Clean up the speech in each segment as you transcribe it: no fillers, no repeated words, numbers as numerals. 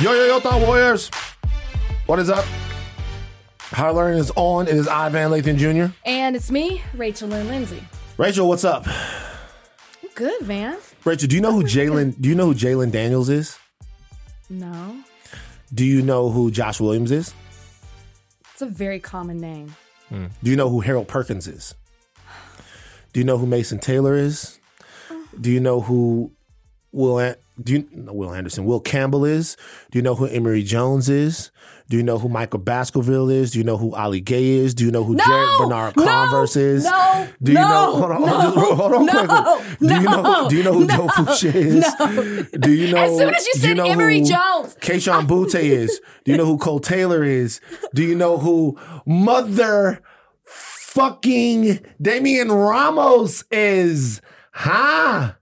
Yo, Thought Warriors. What is up? Higher Learning is on. It is I, Van Lathan Jr. And it's me, Rachel Lynn Lindsay. Rachel, what's up? I'm good, Van. Rachel, do you know who Jalen Daniels is? No. Do you know who Josh Williams is? It's a very common name. Do you know who Harold Perkins is? Do you know who Mason Taylor is? Do you know who Will Campbell is? Do you know who Emory Jones is? Do you know who Michael Baskerville is? Do you know who Ali Gay is? Do you know who Jared Bernard Converse is? Do you know? Hold on. Do you know who Joe Fouché is? No. Do you know? As soon as you said Emory Jones, Keyshawn Butte is? Do you know who Cole Taylor is? Do you know who mother fucking Damian Ramos is? Huh?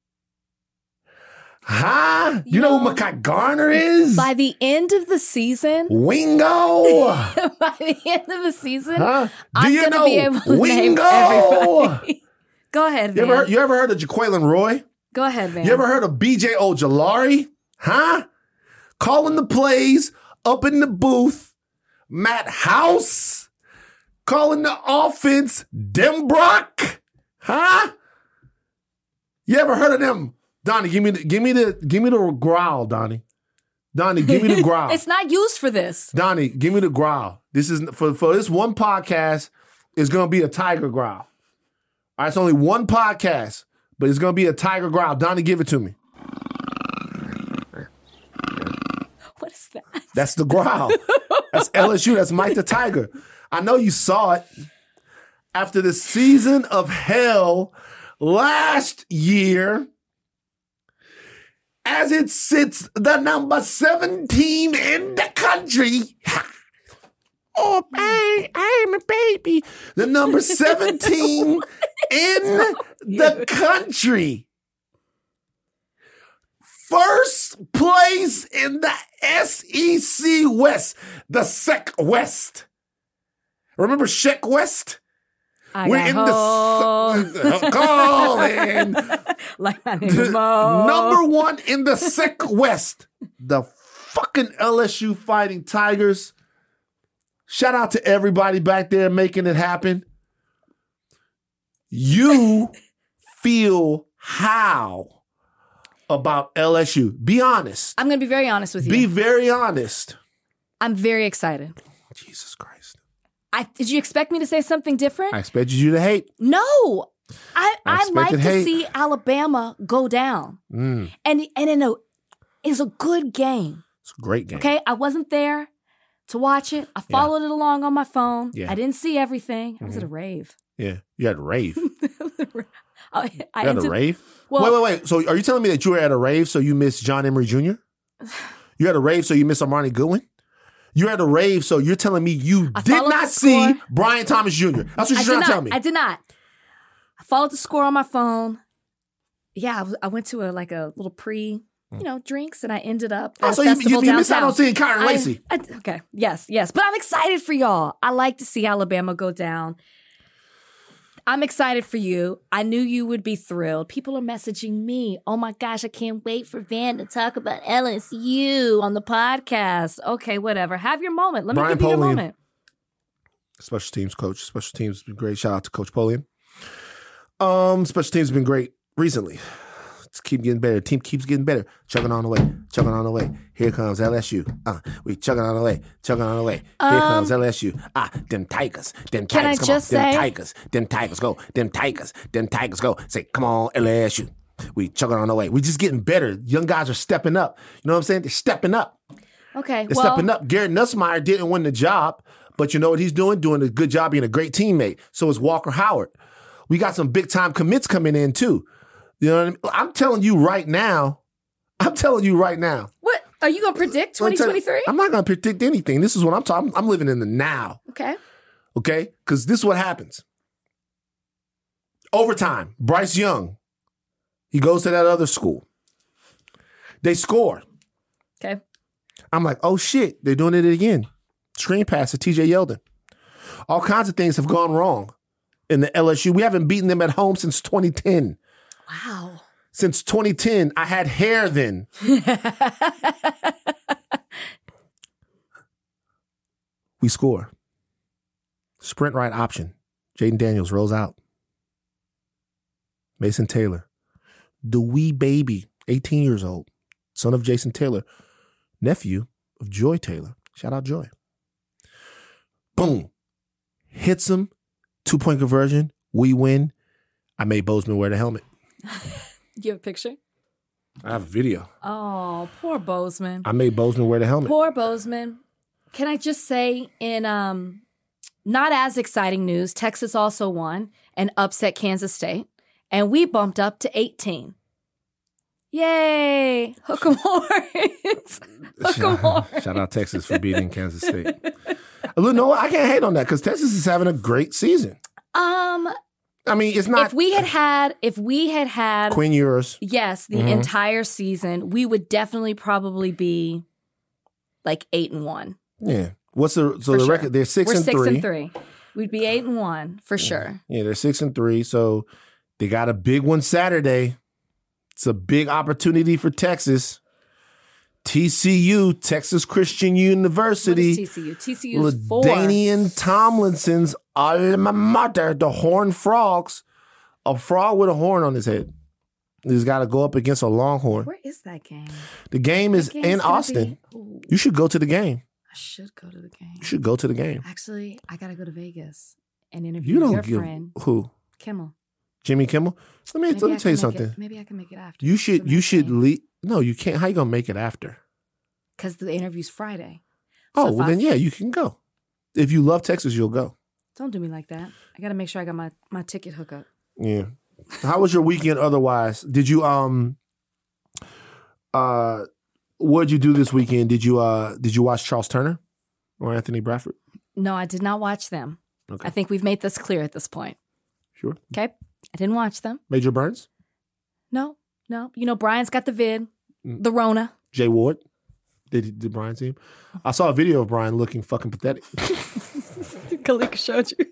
You know who Makai Garner is? by the end of the season, Wingo. by the end of the season, Do I'm you going to know be able to name Wingo? everybody. Go ahead, Van. You ever heard of Jaqueline Roy? Go ahead, Van. You ever heard of BJ Ojolari? Huh? Calling the plays up in the booth. Matt House calling the offense. Denbrock. Huh? You ever heard of them? Donnie, give me the growl, Donnie. Donnie, give me the growl. It's not used for this. Donnie, give me the growl. This is for this one podcast. It's gonna be a tiger growl. All right, it's only one podcast, but it's gonna be a tiger growl. Donnie, give it to me. What is that? That's the growl. That's LSU. That's Mike the Tiger. I know you saw it after the season of hell last year. As it sits, the number 7 team in the country. Oh, I'm a baby. The number 7 team in the country. First place in the SEC West, the SEC West. Remember Sheck West? We're in the calling. Like my name is Mo. Number 1 in the SEC West. The fucking LSU Fighting Tigers. Shout out to everybody back there making it happen. You feel how about LSU? Be honest. I'm going to be very honest with you. Be very honest. I'm very excited. Jesus Christ. Did you expect me to say something different? I expected you to hate. No. I like to hate. see Alabama go down. And it's a good game. It's a great game. Okay? I wasn't there to watch it. I followed it along on my phone. Yeah. I didn't see everything. I was at a rave. Yeah. You had a rave. You I had a rave? Well, Wait. So are you telling me that you were at a rave so you missed John Emery Jr.? You had a rave so you missed Armani Goodwin? You're at a rave, so you're telling me you did not see Brian Thomas Jr. That's what you're trying to tell me. I did not. I followed the score on my phone. Yeah, I went to a little drinks, and I ended up at a so festival you missed out on seeing Kyron Lacey. Okay, yes. But I'm excited for y'all. I like to see Alabama go down. I'm excited for you. I knew you would be thrilled. People are messaging me. Oh my gosh, I can't wait for Van to talk about LSU on the podcast. Okay, whatever. Have your moment. Let me give you your moment. Special teams coach. Special teams has been great. Shout out to Coach Polian. Special teams has been great recently. Let's keep getting better. Team keeps getting better. Chugging on the way. Here comes LSU. We chugging on the way. Here comes LSU. Them Tigers. Them Tigers. Them Tigers go. Them Tigers go. Say, come on, LSU. We chugging on the way. We just getting better. Young guys are stepping up. You know what I'm saying? They're stepping up. Okay, They're stepping up. Garrett Nussmeier didn't win the job, but you know what he's doing? Doing a good job being a great teammate. So is Walker Howard. We got some big time commits coming in too. You know what I mean? I'm telling you right now. What? Are you going to predict 2023? I'm not going to predict anything. This is what I'm talking. I'm living in the now. Okay? Because this is what happens. Overtime. Bryce Young. He goes to that other school. They score. Okay. I'm like, oh shit, they're doing it again. Screen pass to TJ Yeldon. All kinds of things have gone wrong in the LSU. We haven't beaten them at home since 2010. Wow. Since 2010, I had hair then. We score. Sprint right option. Jaden Daniels rolls out. Mason Taylor. The wee baby, 18 years old, son of Jason Taylor, nephew of Joy Taylor. Shout out Joy. Boom. Hits him. 2-point conversion. We win. I made Bozeman wear the helmet. You have a picture? I have a video. Oh, poor Bozeman. I made Bozeman wear the helmet. Poor Bozeman. Can I just say, in not as exciting news, Texas also won and upset Kansas State, and we bumped up to 18. Yay! Hook 'em horns. Hook 'em horns. Shout out Texas for beating Kansas State. No, I can't hate on that because Texas is having a great season. I mean, it's not. If we had had Quinn Ewers, yes, the entire season, we would definitely probably be like 8-1. Yeah. What's the record? They're 6-3. We're 6-3. We'd be 8-1 for sure. Yeah, they're 6-3. So they got a big one Saturday. It's a big opportunity for Texas. TCU, Texas Christian University. What is TCU? TCU's 4. LaDainian Tomlinson's alma mater, the Horned Frogs. A frog with a horn on his head. He's got to go up against a Longhorn. Where is that game? The game is in Austin. You should go to the game. I should go to the game. You should go to the game. Actually, I got to go to Vegas and interview your friend. Who? Kimmel. Jimmy Kimmel? Let me tell you something. Maybe I can make it after. You should leave. No, you can't. How you going to make it after? Because the interview's Friday. Oh, well then, yeah, you can go. If you love Texas, you'll go. Don't do me like that. I got to make sure I got my ticket hookup. Yeah. How was your weekend otherwise? Did you, what'd you do this weekend? Did you watch Charles Turner or Anthony Bradford? No, I did not watch them. Okay. I think we've made this clear at this point. Sure. Okay. I didn't watch them. Major Burns? No. You know, Brian's got the vid, the Rona. Jay Ward? Did Brian see him? I saw a video of Brian looking fucking pathetic. Kalika showed you.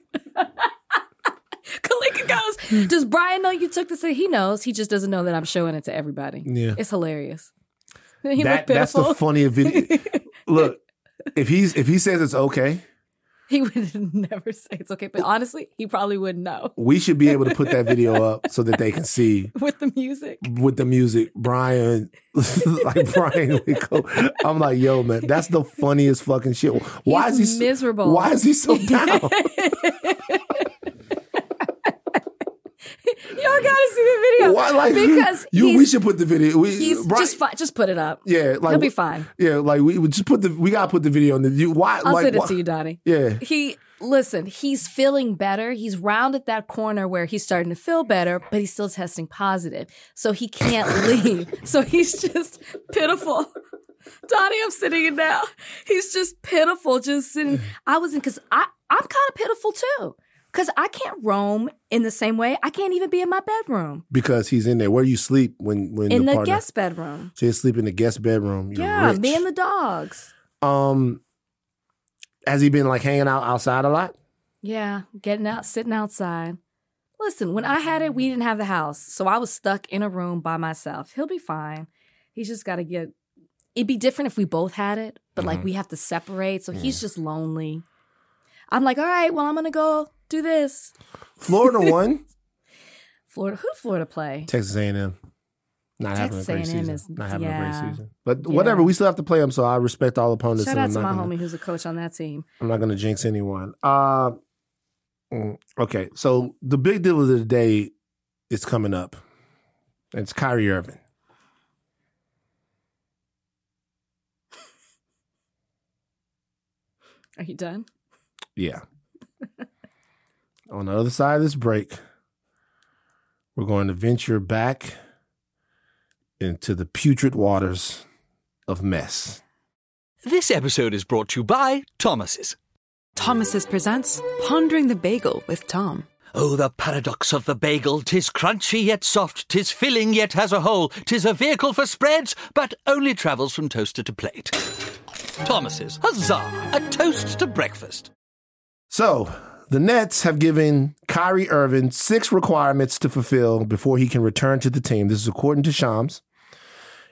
Kalika goes, does Brian know you took this? He knows. He just doesn't know that I'm showing it to everybody. Yeah. It's hilarious. That's the funniest video. Look, if he says it's okay, he would never say it's okay. But honestly, he probably wouldn't know. We should be able to put that video up so that they can see. With the music. Brian, like Brian would go. I'm like, yo, man, that's the funniest fucking shit. Why is he miserable? Why is he so down? Y'all gotta see the video. Why, like, because we should put the video. Just put it up. Yeah, like he'll be fine. Yeah, like we would just we gotta put the video on the. I'll send it to you, Donnie. Yeah. He's feeling better. He's rounded that corner where he's starting to feel better, but he's still testing positive, so he can't leave. So he's just pitiful. Donnie, I'm sitting in now. He's just pitiful, just sitting. Because I'm kind of pitiful too. Because I can't roam in the same way. I can't even be in my bedroom. Because he's in there. Where you sleep when in the guest bedroom. So you sleep in the guest bedroom. You're rich. Me and the dogs. Has he been like hanging out outside a lot? Yeah, getting out, sitting outside. Listen, when I had it, we didn't have the house. So I was stuck in a room by myself. He'll be fine. He's just got to get... It'd be different if we both had it, but like we have to separate. So he's just lonely. I'm like, all right, well, I'm going to go do this. Florida won. Who did Florida play? Texas A&M. Not having a great season. Not having a great season. But whatever, we still have to play them, so I respect all opponents. Shout out to my homie who's a coach on that team. I'm not going to jinx anyone. Okay, so the big deal of the day is coming up. It's Kyrie Irving. Are you done? Yeah. On the other side of this break, we're going to venture back into the putrid waters of mess. This episode is brought to you by Thomas's. Thomas's presents Pondering the Bagel with Tom. Oh, the paradox of the bagel. 'Tis crunchy yet soft, 'tis filling yet has a hole. 'Tis a vehicle for spreads, but only travels from toaster to plate. Thomas's, huzzah, a toast to breakfast. So, the Nets have given Kyrie Irving 6 requirements to fulfill before he can return to the team. This is according to Shams.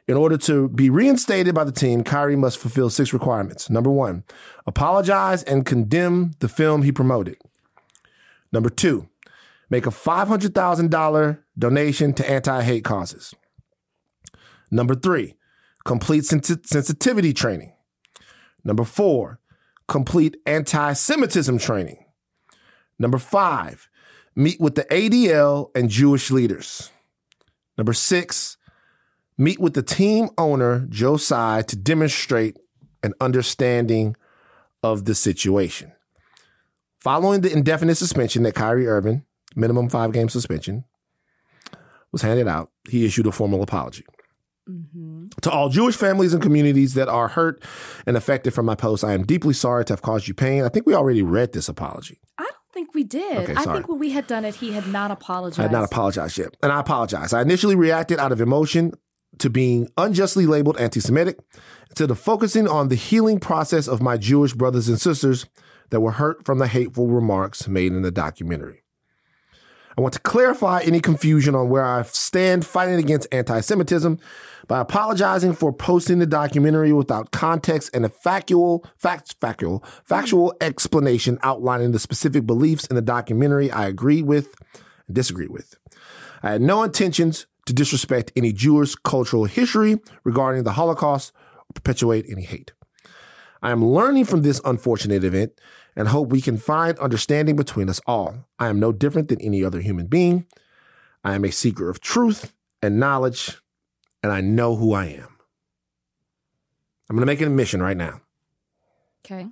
In order to be reinstated by the team, Kyrie must fulfill 6 requirements. Number 1, apologize and condemn the film he promoted. Number 2, make a $500,000 donation to anti-hate causes. Number 3, complete sensitivity training. Number 4, complete anti-Semitism training. Number 5, meet with the ADL and Jewish leaders. Number 6, meet with the team owner, Joe Tsai, to demonstrate an understanding of the situation. Following the indefinite suspension that Kyrie Irving, minimum 5-game suspension, was handed out, he issued a formal apology. Mm-hmm. To all Jewish families and communities that are hurt and affected from my post, I am deeply sorry to have caused you pain. I think we already read this apology. I don't think we did. Okay, I sorry. think when we had done it, he had not apologized. I had not apologized yet. And I apologize. I initially reacted out of emotion to being unjustly labeled anti-Semitic, instead of focusing on the healing process of my Jewish brothers and sisters that were hurt from the hateful remarks made in the documentary. I want to clarify any confusion on where I stand fighting against anti-Semitism by apologizing for posting the documentary without context and a factual explanation outlining the specific beliefs in the documentary I agreed with and disagreed with. I had no intentions to disrespect any Jewish cultural history regarding the Holocaust or perpetuate any hate. I am learning from this unfortunate event and hope we can find understanding between us all. I am no different than any other human being. I am a seeker of truth and knowledge, and I know who I am. I'm going to make an admission right now. Okay.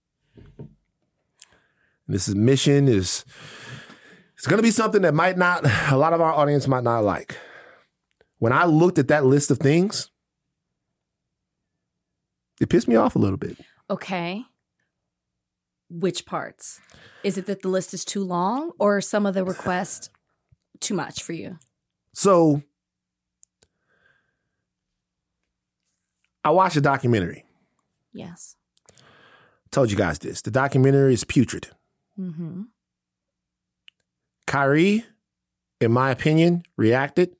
This admission is it's going to be something that a lot of our audience might not like. When I looked at that list of things, it pissed me off a little bit. Okay. Which parts? Is it that the list is too long, or are some of the requests too much for you? So I watched a documentary. Yes. Told you guys this. The documentary is putrid. Mm-hmm. Kyrie, in my opinion, reacted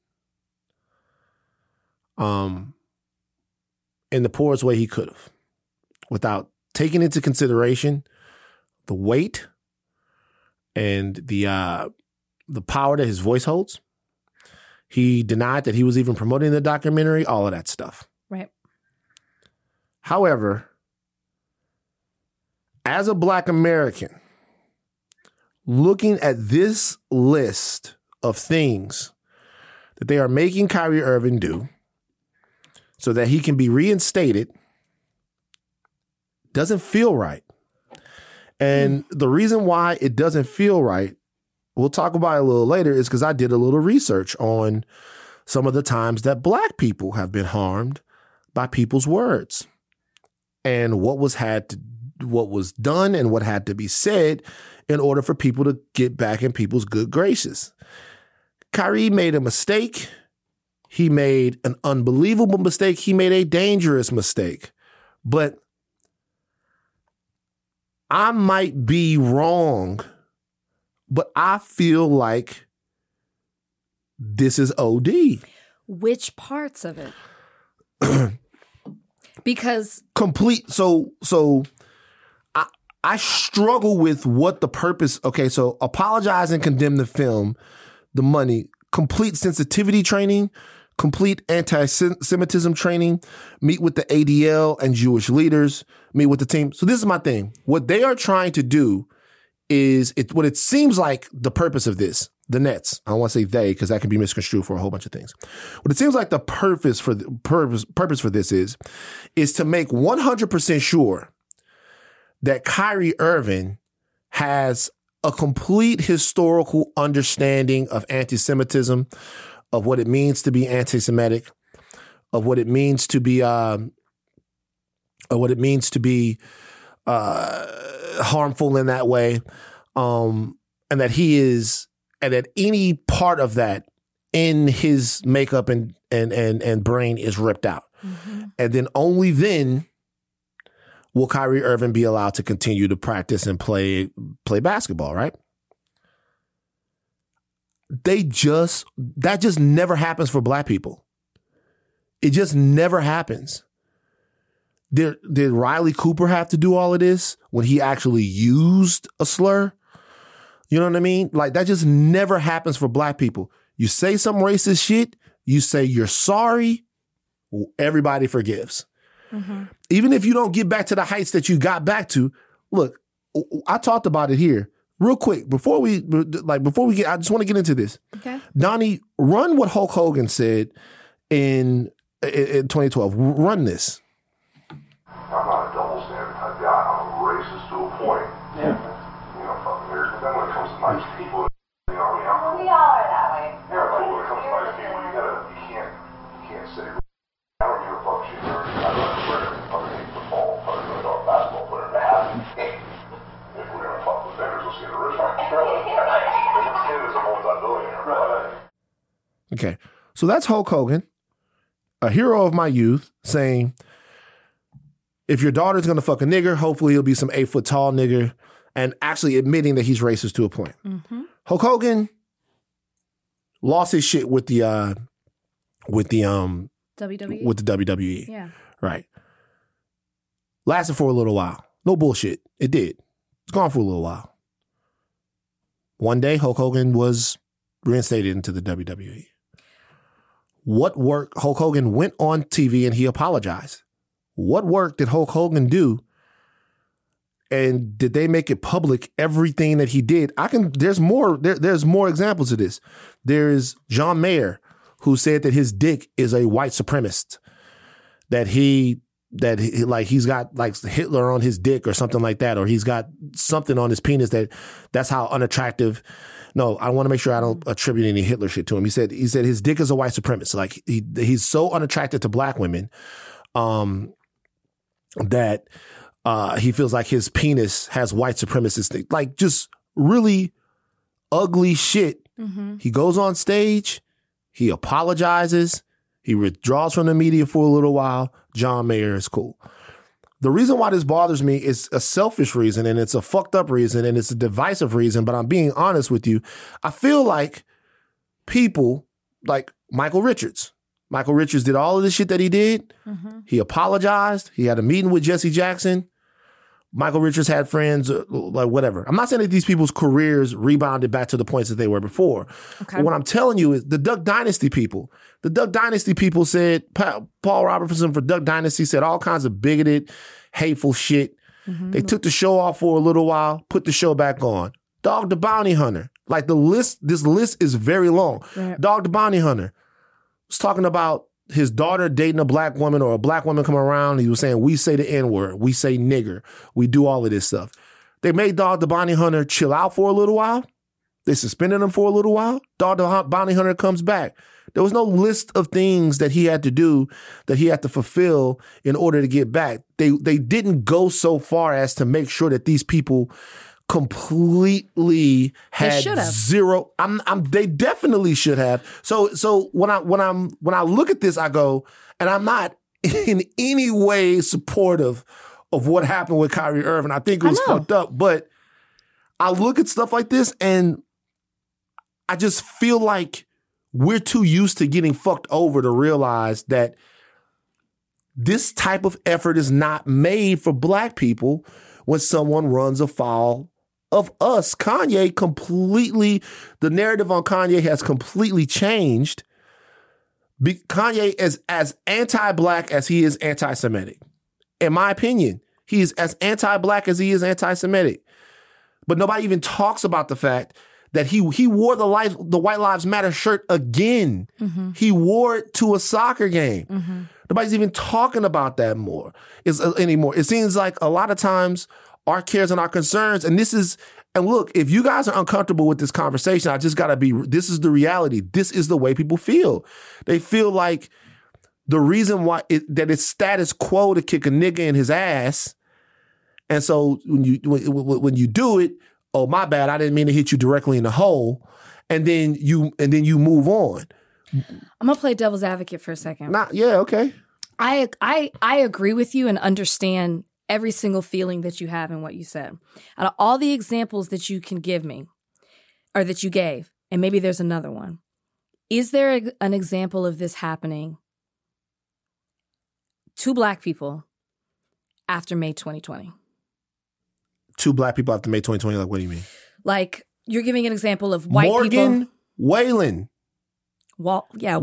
in the poorest way he could have, without taking into consideration the weight and the power that his voice holds. He denied that he was even promoting the documentary, all of that stuff. Right. However, as a Black American, looking at this list of things that they are making Kyrie Irving do so that he can be reinstated doesn't feel right. And the reason why it doesn't feel right, we'll talk about it a little later, is because I did a little research on some of the times that Black people have been harmed by people's words and what was done and what had to be said in order for people to get back in people's good graces. Kyrie made a mistake. He made an unbelievable mistake. He made a dangerous mistake. But I might be wrong, but I feel like this is OD. Which parts of it? Because complete. So I struggle with what the purpose. Okay, so apologize and condemn the film, the money, complete sensitivity training, complete anti-Semitism training, meet with the ADL and Jewish leaders, meet with the team. So this is my thing. What they are trying to do is what it seems like the purpose of this, the Nets. I don't want to say they because that can be misconstrued for a whole bunch of things. What it seems like the purpose for this is to make 100% sure that Kyrie Irving has a complete historical understanding of anti-Semitism, of what it means to be anti-Semitic, of what it means to be harmful in that way, and that any part of that in his makeup and brain is ripped out, and then only then will Kyrie Irving be allowed to continue to practice and play basketball, right? That just never happens for Black people. It just never happens. Did Riley Cooper have to do all of this when he actually used a slur? You know what I mean? Like, that just never happens for black people. You say some racist shit, you say you're sorry, everybody forgives. Mm-hmm. Even if you don't get back to the heights that you got back to, look, I talked about it here real quick before we get, I just want to get into this. Okay. Donnie, run what Hulk Hogan said in 2012. Run this. I'm not a double standard type guy. I'm a racist to a point. Yeah. You know, fucking weird. But then when it comes to nice people, you know, I mean, we all are that way. Yeah, but when it comes to nice people, you can't say, I don't give a fuck shit. I'd rather wear underneath the ball, underneath a basketball player to have it. If we're gonna fuck with vendors, let's get a rich one. This kid is a multi-billionaire. Right. Okay, so that's Hulk Hogan, a hero of my youth, saying, if your daughter's gonna fuck a nigger, hopefully he'll be some 8 foot tall nigger, and actually admitting that he's racist to a point. Mm-hmm. Hulk Hogan lost his shit with the WWE. With the WWE. Yeah. Right. Lasted for a little while. No bullshit. It did. It's gone for a little while. One day, Hulk Hogan was reinstated into the WWE. What work? Hulk Hogan went on TV and he apologized. What work did Hulk Hogan do? And did they make it public, everything that he did? There's more examples of this. There's John Mayer, who said that his dick is a white supremacist, that he's got like Hitler on his dick or something like that, or he's got something on his penis that's how unattractive. No, I want to make sure I don't attribute any Hitler shit to him. He said his dick is a white supremacist. Like he's so unattracted to black women, that he feels like his penis has white supremacist thing. Like just really ugly shit. Mm-hmm. He goes on stage, he apologizes, he withdraws from the media for a little while. John Mayer is cool. The reason why this bothers me is a selfish reason, and it's a fucked up reason, and it's a divisive reason, but I'm being honest with you. I feel like people like Michael Richards did all of this shit that he did. Mm-hmm. He apologized. He had a meeting with Jesse Jackson. Michael Richards had friends, like whatever. I'm not saying that these people's careers rebounded back to the points that they were before. Okay. But what I'm telling you is the Duck Dynasty people said, Paul Robertson for Duck Dynasty said all kinds of bigoted, hateful shit. Mm-hmm. They took the show off for a little while, put the show back on. Dog the Bounty Hunter. Like this list is very long. Right. Dog the Bounty Hunter was talking about his daughter dating a black woman or a black woman come around. He was saying, we say the N-word, we say nigger, we do all of this stuff. They made Dog the Bounty Hunter chill out for a little while. They suspended him for a little while. Dog the Bounty Hunter comes back. There was no list of things that he had to do, that he had to fulfill in order to get back. They didn't go so far as to make sure that these people completely had zero. They definitely should have. So when I look at this, I go, and I'm not in any way supportive of what happened with Kyrie Irving. I think it was fucked up, but I look at stuff like this and I just feel like we're too used to getting fucked over to realize that this type of effort is not made for black people when someone runs afoul of us. Kanye completely, the narrative on Kanye has completely changed. Kanye is as anti-black as he is anti-Semitic. In my opinion, he is as anti-black as he is anti-Semitic. But nobody even talks about the fact that he wore the White Lives Matter shirt again. Mm-hmm. He wore it to a soccer game. Mm-hmm. Nobody's even talking about that anymore. It seems like a lot of times our cares and our concerns, and look, if you guys are uncomfortable with this conversation, this is the reality. This is the way people feel. They feel like the reason why that it's status quo to kick a nigga in his ass. And so when you do it, oh, my bad, I didn't mean to hit you directly in the hole. And then you move on. I'm going to play devil's advocate for a second. Okay. I agree with you and understand every single feeling that you have in what you said. Out of all the examples that you can give me, or that you gave, and maybe there's another one, is there an example of this happening 2 black people after May 2020. 2 black people after May 2020. Like, what do you mean? Like, you're giving an example of white Morgan people. Wallen. Yeah.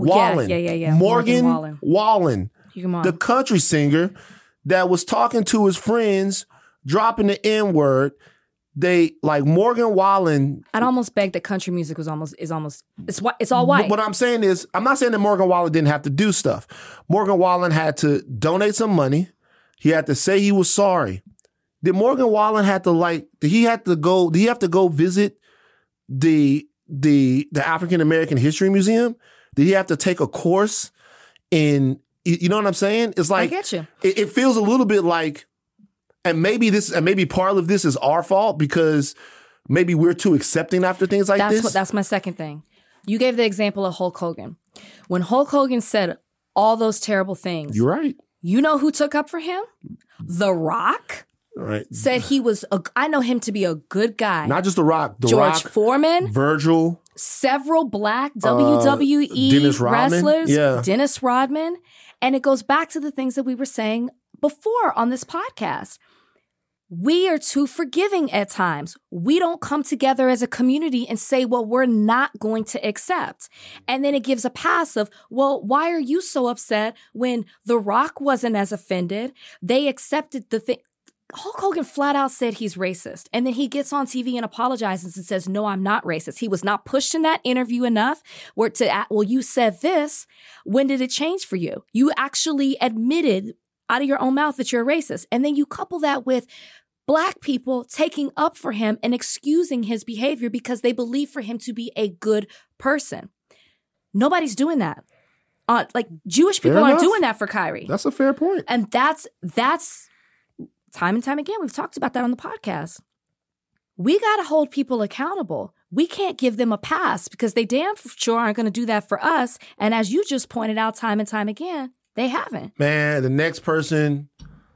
Morgan Wallen. The country singer that was talking to his friends, dropping the N-word. They like Morgan Wallen. I'd almost beg that country music is all white. What I'm saying is, I'm not saying that Morgan Wallen didn't have to do stuff. Morgan Wallen had to donate some money. He had to say he was sorry. Did Morgan Wallen have to go visit the African American History Museum? Did he have to take a course in, you know what I'm saying? It's like, I get you. It feels a little bit like, and maybe part of this is our fault because maybe we're too accepting after things like this. That's my second thing. You gave the example of Hulk Hogan. When Hulk Hogan said all those terrible things. You're right. You know who took up for him? The Rock. Right. Said I know him to be a good guy. Not just The Rock. George Foreman. Virgil. Several black WWE Dennis Rodman. wrestlers. Yeah. Dennis Rodman. And it goes back to the things that we were saying before on this podcast. We are too forgiving at times. We don't come together as a community and say what we're not going to accept. And then it gives a pass of, well, why are you so upset when The Rock wasn't as offended? They accepted the thing. Hulk Hogan flat out said he's racist. And then he gets on TV and apologizes and says, no, I'm not racist. He was not pushed in that interview enough well, you said this. When did it change for you? You actually admitted out of your own mouth that you're a racist. And then you couple that with black people taking up for him and excusing his behavior because they believe for him to be a good person. Nobody's doing that. Like Jewish people aren't doing that for Kyrie. That's a fair point. And that's time and time again, we've talked about that on the podcast. We got to hold people accountable. We can't give them a pass because they damn sure aren't going to do that for us. And as you just pointed out time and time again, they haven't. Man, the next person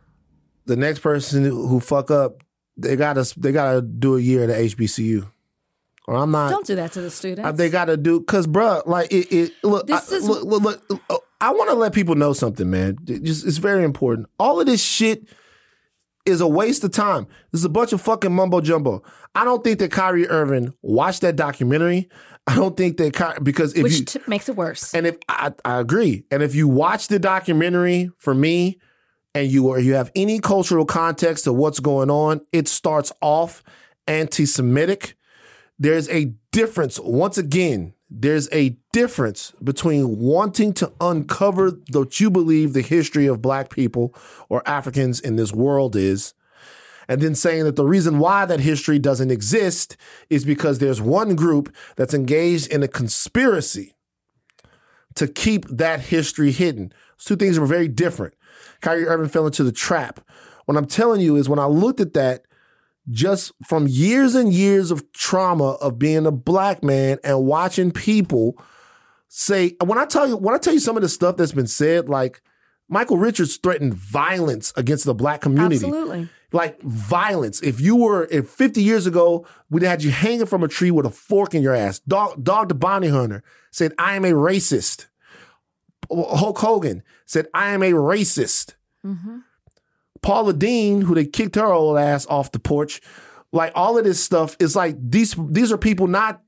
who fuck up, they gotta do a year at the HBCU. Or I'm not. Don't do that to the students. They gotta do, cause bruh, like look. I want to let people know something, man. It's very important. All of this shit is a waste of time. This is a bunch of fucking mumbo jumbo. I don't think that Kyrie Irving watched that documentary. I don't think that which makes it worse. And if I agree, and if you watch the documentary, for me, and you have any cultural context to what's going on, it starts off anti-Semitic. There's a difference. Once again, there's a difference between wanting to uncover what you believe the history of black people or Africans in this world is, and then saying that the reason why that history doesn't exist is because there's one group that's engaged in a conspiracy to keep that history hidden. Those two things are very different. Kyrie Irving fell into the trap. What I'm telling you is when I looked at that, just from years and years of trauma of being a black man and watching people say, when I tell you some of the stuff that's been said, like Michael Richards threatened violence against the black community. Absolutely. Like violence. If 50 years ago, we'd had you hanging from a tree with a fork in your ass. Dog the Bounty Hunter said, I am a racist. Hulk Hogan said, I am a racist. Mm-hmm. Paula Deen, who they kicked her old ass off the porch, like all of this stuff is like these are people not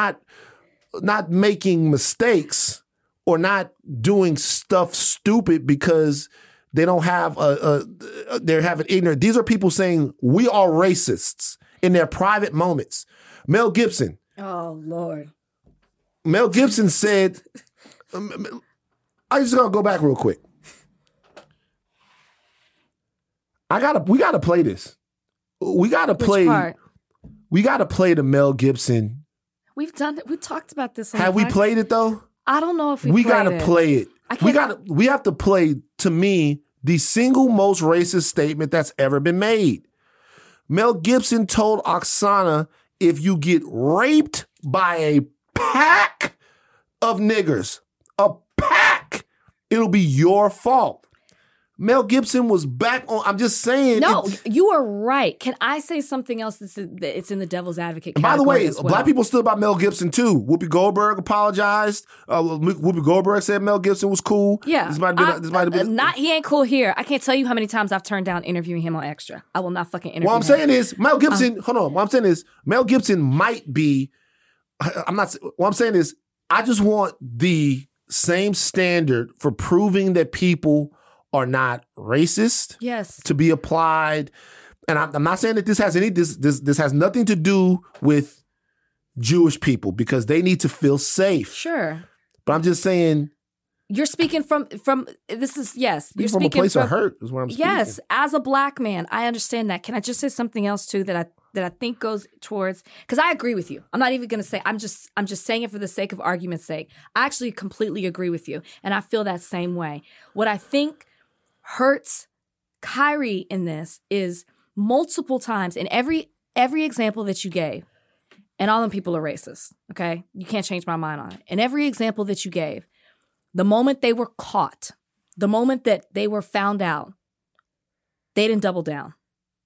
making mistakes or not doing stuff stupid because they don't have they're having ignorant. These are people saying we are racists in their private moments. Mel Gibson. Oh Lord. Mel Gibson said. I just gotta go back real quick. We gotta play this. We gotta play. Which part? We gotta play the Mel Gibson. We've talked about this. Have we played it though? I don't know if we gotta play it. We have to play, to me, the single most racist statement that's ever been made. Mel Gibson told Oksana, if you get raped by a pack of niggers, it'll be your fault. Mel Gibson was back on. I'm just saying. No, you are right. Can I say something else that's it's in the devil's advocate? And by the way, as well? black people stood by Mel Gibson too. Whoopi Goldberg apologized. Whoopi Goldberg said Mel Gibson was cool. Yeah, this might have been not. He ain't cool here. I can't tell you how many times I've turned down interviewing him on Extra. I will not fucking interview. What I'm saying is Mel Gibson. Hold on. What I'm saying is Mel Gibson might be. I'm not. What I'm saying is I just want the same standard for proving that people are not racist. Yes. To be applied. And I'm not saying that this has nothing to do with Jewish people because they need to feel safe. Sure. But I'm just saying. You're speaking from this is, yes. You're from speaking a place of hurt is what I'm speaking. Yes. As a black man, I understand that. Can I just say something else too that I think goes towards, because I agree with you. I'm not even going to say, I'm just saying it for the sake of argument's sake. I actually completely agree with you. And I feel that same way. What I think hurts Kyrie in this is multiple times in every example that you gave, and all them people are racist, okay? You can't change my mind on it. In every example that you gave, the moment they were caught, the moment that they were found out, they didn't double down,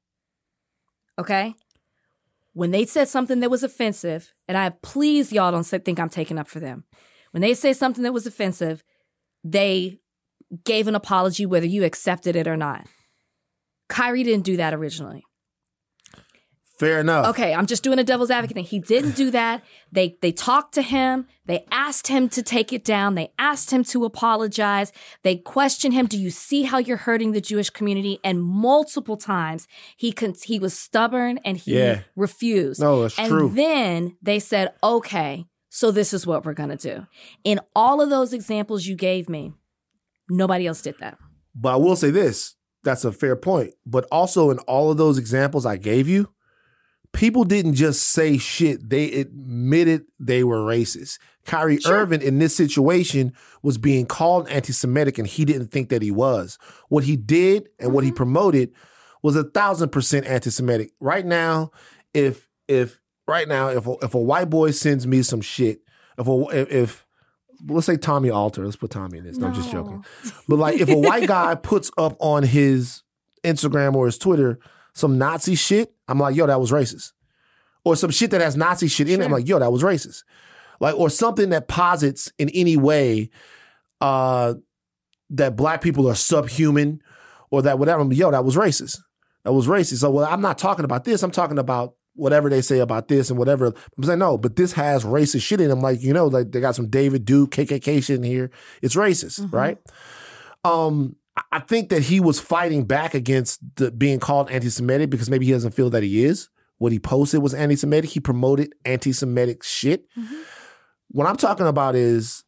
okay? When they said something that was offensive, and please y'all don't think I'm taking up for them. When they say something that was offensive, they gave an apology whether you accepted it or not. Kyrie didn't do that originally. Fair enough. Okay, I'm just doing a devil's advocate thing. He didn't do that. They talked to him. They asked him to take it down. They asked him to apologize. They questioned him. Do you see how you're hurting the Jewish community? And multiple times he was stubborn and he refused. No, that's true. And then they said, okay, so this is what we're going to do. In all of those examples you gave me, nobody else did that. But I will say this. That's a fair point. But also in all of those examples I gave you, people didn't just say shit. They admitted they were racist. Kyrie Irving in this situation was being called anti-Semitic and he didn't think that he was. What he did and what he promoted was 1,000% anti-Semitic. Right now, if a white boy sends me some shit, if let's say Tommy Alter, let's put Tommy in this. No, I'm just joking. But like if a white guy puts up on his Instagram or his Twitter some Nazi shit, I'm like, yo, that was racist. Or some shit that has Nazi shit in it, I'm like, yo, that was racist. Like, or something that posits in any way that black people are subhuman or that whatever, I'm like, yo, that was racist. That was racist. So, well, I'm not talking about this. I'm talking about whatever they say about this and whatever. I'm saying, no, but this has racist shit in them. Like, you know, like they got some David Duke, KKK shit in here. It's racist, right? I think that he was fighting back against being called anti-Semitic because maybe he doesn't feel that he is. What he posted was anti-Semitic. He promoted anti-Semitic shit. What I'm talking about is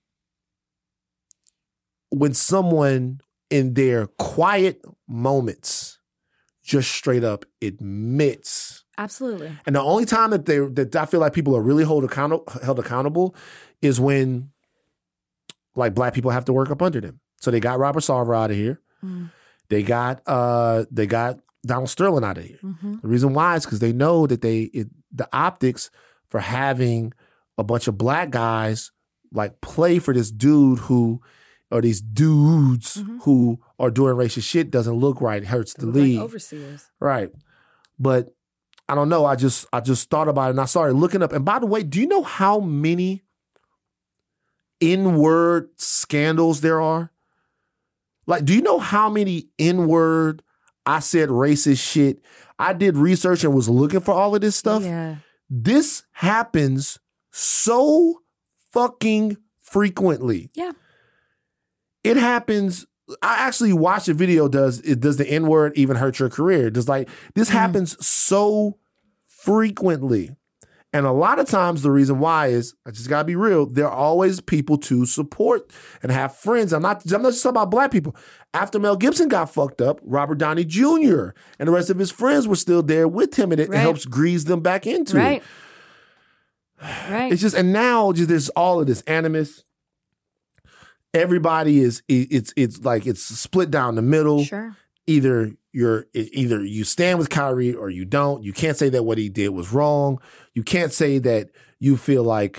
when someone in their quiet moments just straight up admits. Absolutely. And the only time that I feel like people are really held accountable is when like black people have to work up under them. So they got Robert Sarver out of here. They got Donald Sterling out of here. The reason why is because they know that the optics for having a bunch of black guys like play for this dude or these dudes who are doing racist shit doesn't look right. It hurts the league. Like overseers. Right. But I don't know. I just thought about it and I started looking up. And by the way, do you know how many N-word scandals there are? Like, do you know how many N-word I said racist shit? I did research and was looking for all of this stuff. Yeah. This happens so fucking frequently. Yeah. It happens. I actually watched a video. Does the N-word even hurt your career? This happens so frequently. And a lot of times the reason why is, I just gotta be real, there are always people to support and have friends. I'm not just talking about black people. After Mel Gibson got fucked up, Robert Downey Jr. and the rest of his friends were still there with him, and it helps grease them back into it. Right. It's just, and now just there's all of this animus. Everybody it's like it's split down the middle. Sure. Either you stand with Kyrie or you don't. You can't say that what he did was wrong. You can't say that you feel like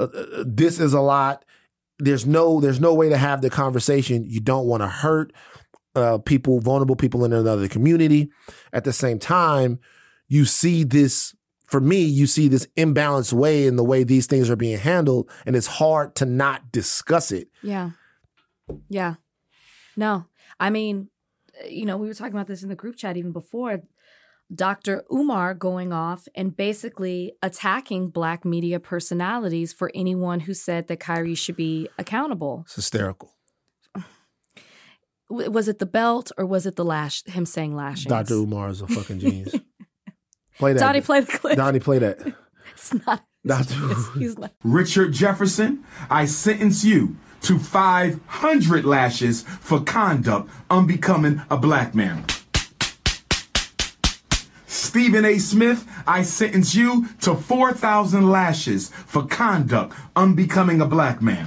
this is a lot. There's no way to have the conversation. You don't want to hurt. people, vulnerable people in another community. At the same time, you see this, for me, you see this imbalanced way in the way these things are being handled, and it's hard to not discuss it. Yeah. Yeah. No, I mean, we were talking about this in the group chat even before. Dr. Umar going off and basically attacking Black media personalities for anyone who said that Kyrie should be accountable. It's hysterical. Was it the belt or was it him saying lashings? Dr. Umar is a fucking genius. Play that. Donnie, play the clip. Donnie, play that. It's not. He's like, Richard Jefferson, I sentence you to 500 lashes for conduct unbecoming a black man. Stephen A. Smith, I sentence you to 4,000 lashes for conduct unbecoming a black man.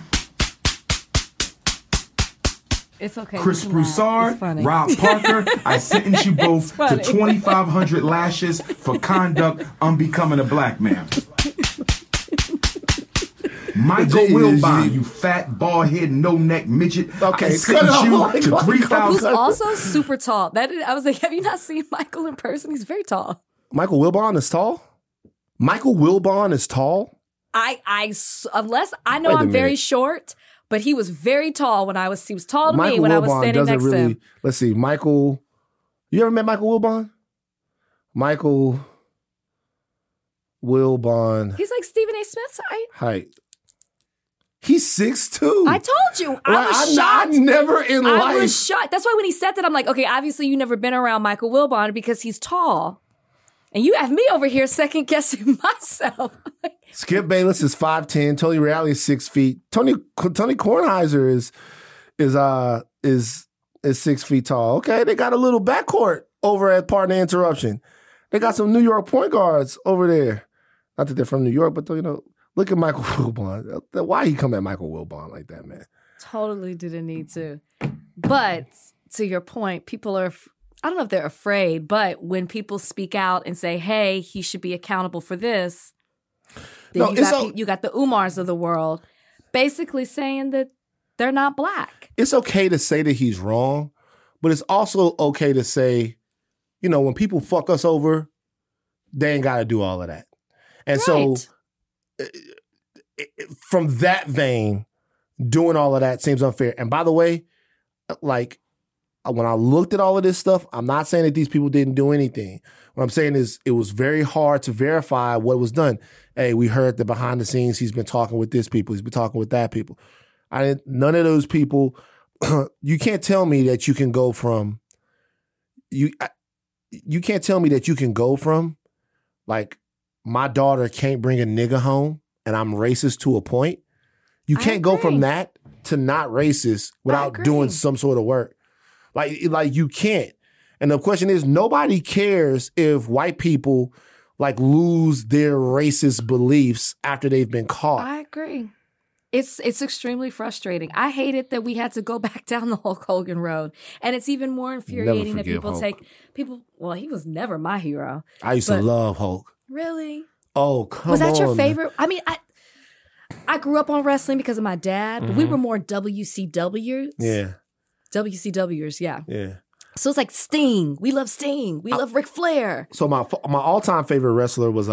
It's okay. Chris Broussard, Rob Parker, I sentence you both to 2,500 lashes for conduct unbecoming a black man. Michael Wilbon, you fat, bald-headed, no-neck midget. Okay, I sentence you to 3,000. Who's also super tall. I was like, have you not seen Michael in person? He's very tall. Michael Wilbon is tall? Michael Wilbon is tall? Unless I know I'm very short, but he was very tall he was tall to me when I was standing next to him. Let's see, Michael, you ever met Michael Wilbon? Michael Wilbon. He's like Stephen A. Smith's height. He's 6'2". I told you. I was shocked. I never in life. I was shocked. That's why when he said that, I'm like, okay, obviously you've never been around Michael Wilbon because he's tall. And you have me over here second guessing myself. Skip Bayless is 5'10". Tony Reale is 6 feet. Tony Kornheiser is 6 feet tall. Okay, they got a little backcourt over at Partner Interruption. They got some New York point guards over there. Not that they're from New York, but look at Michael Wilbon. Why he come at Michael Wilbon like that, man? Totally didn't need to. But to your point, people are, I don't know if they're afraid, but when people speak out and say, hey, he should be accountable for this, then you got the Umars of the world basically saying that they're not black. It's okay to say that he's wrong, but it's also okay to say, when people fuck us over, they ain't got to do all of that. And so from that vein, doing all of that seems unfair. And by the way, like, when I looked at all of this stuff, I'm not saying that these people didn't do anything. What I'm saying is it was very hard to verify what was done. Hey, we heard that behind the scenes he's been talking with this people, he's been talking with that people. None of those people, you can't tell me that you can go from, you can't tell me that you can go from, like, my daughter can't bring a nigga home and I'm racist to a point. You can't go from that to not racist without doing some sort of work. Like you can't. And the question is, nobody cares if white people lose their racist beliefs after they've been caught. I agree. It's extremely frustrating. I hate it that we had to go back down the Hulk Hogan road. And it's even more infuriating that well, he was never my hero. I used to love Hulk. Really? Oh, come on. Was that your favorite? I mean, I grew up on wrestling because of my dad, but we were more WCWs. Yeah. WCWers, yeah. Yeah. So it's like Sting. We love Sting. We love Ric Flair. So my all-time favorite wrestler was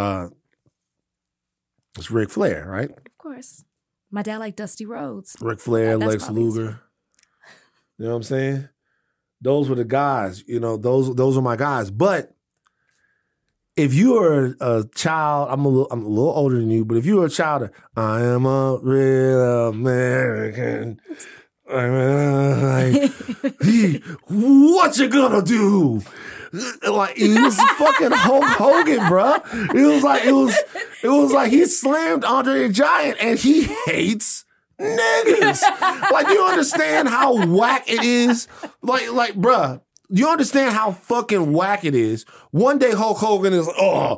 Ric Flair, right? Of course. My dad liked Dusty Rhodes. Ric Flair, Lex Luger. You know what I'm saying? Those were the guys. Those are my guys. But if you are a child, I'm a little older than you, but if you were a child of, I am a real American. What you gonna do? Like, it was fucking Hulk Hogan, bro. It was like he slammed Andre the Giant and he hates niggas. Like, do you understand how whack it is? Like, bruh, do you understand how fucking whack it is? One day Hulk Hogan is like,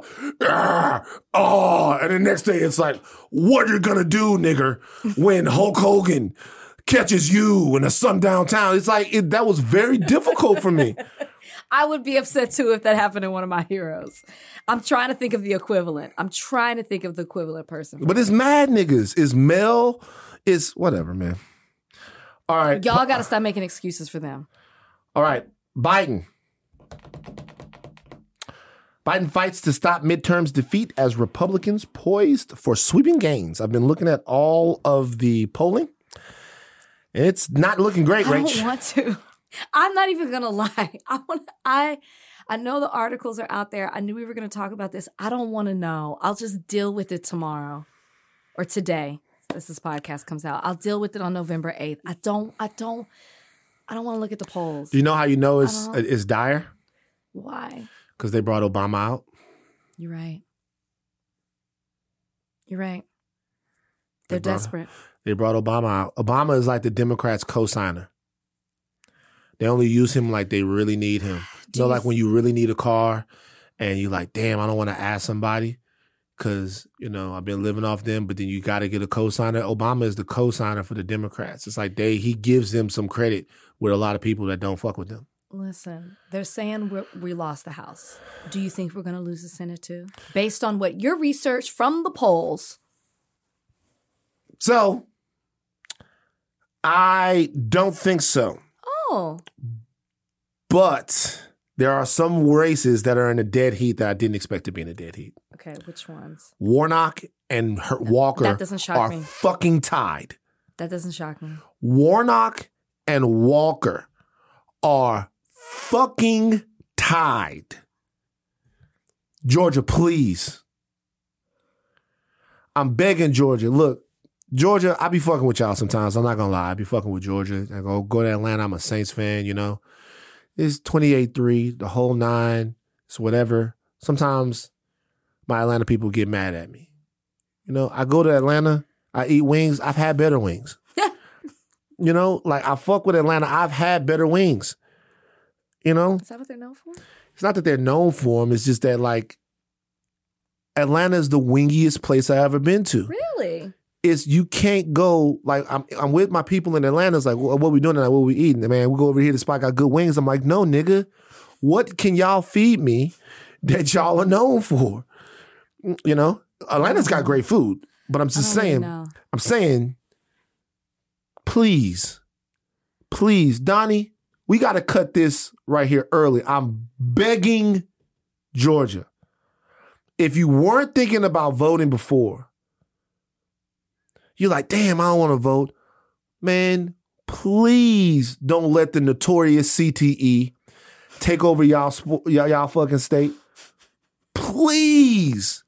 and the next day it's like, what you gonna do, nigger, when Hulk Hogan catches you in a sundown town? It's like, that was very difficult for me. I would be upset too if that happened to one of my heroes. I'm trying to think of the equivalent. Person. But it's mad niggas. It's Mel. It's whatever, man. All right. Y'all got to stop making excuses for them. All right, Biden. Biden fights to stop midterms defeat as Republicans poised for sweeping gains. I've been looking at all of the polling. It's not looking great, Rach. I don't want to. I'm not even going to lie. I know the articles are out there. I knew we were going to talk about this. I don't want to know. I'll just deal with it tomorrow or today. This podcast comes out. I'll deal with it on November 8th. I don't want to look at the polls. Do you know how you know it's dire? Why? Because they brought Obama out. You're right. You're right. They're desperate. They brought Obama out. Obama is like the Democrats' co-signer. They only use him like they really need him. Like when you really need a car and you're like, damn, I don't want to ask somebody because, I've been living off them, but then you got to get a co-signer. Obama is the co-signer for the Democrats. It's like he gives them some credit with a lot of people that don't fuck with them. Listen, they're saying we lost the House. Do you think we're going to lose the Senate too? Based on what your research from the polls. So, I don't think so. Oh. But there are some races that are in a dead heat that I didn't expect to be in a dead heat. Okay, which ones? Warnock and Walker that doesn't shock me. Fucking tied. That doesn't shock me. Warnock and Walker are fucking tied. Georgia, please. I'm begging Georgia. Look, Georgia, I be fucking with y'all sometimes. I'm not going to lie. I be fucking with Georgia. I go to Atlanta. I'm a Saints fan, It's 28-3, the whole 9. It's whatever. Sometimes my Atlanta people get mad at me. I go to Atlanta. I eat wings. I've had better wings. I fuck with Atlanta. I've had better wings. Is that what they're known for? It's not that they're known for them. It's just that, Atlanta is the wingiest place I've ever been to. Really? You can't go, I'm with my people in Atlanta. It's like, what we doing tonight? What we eating? Man, we go over here, the spot got good wings. I'm like, no, nigga. What can y'all feed me that y'all are known for? Atlanta's got great food, but I'm just saying, please, Donnie, we got to cut this right here early. I'm begging Georgia. If you weren't thinking about voting before, you're like, damn, I don't want to vote. Man, please don't let the notorious CTE take over y'all fucking state. Please,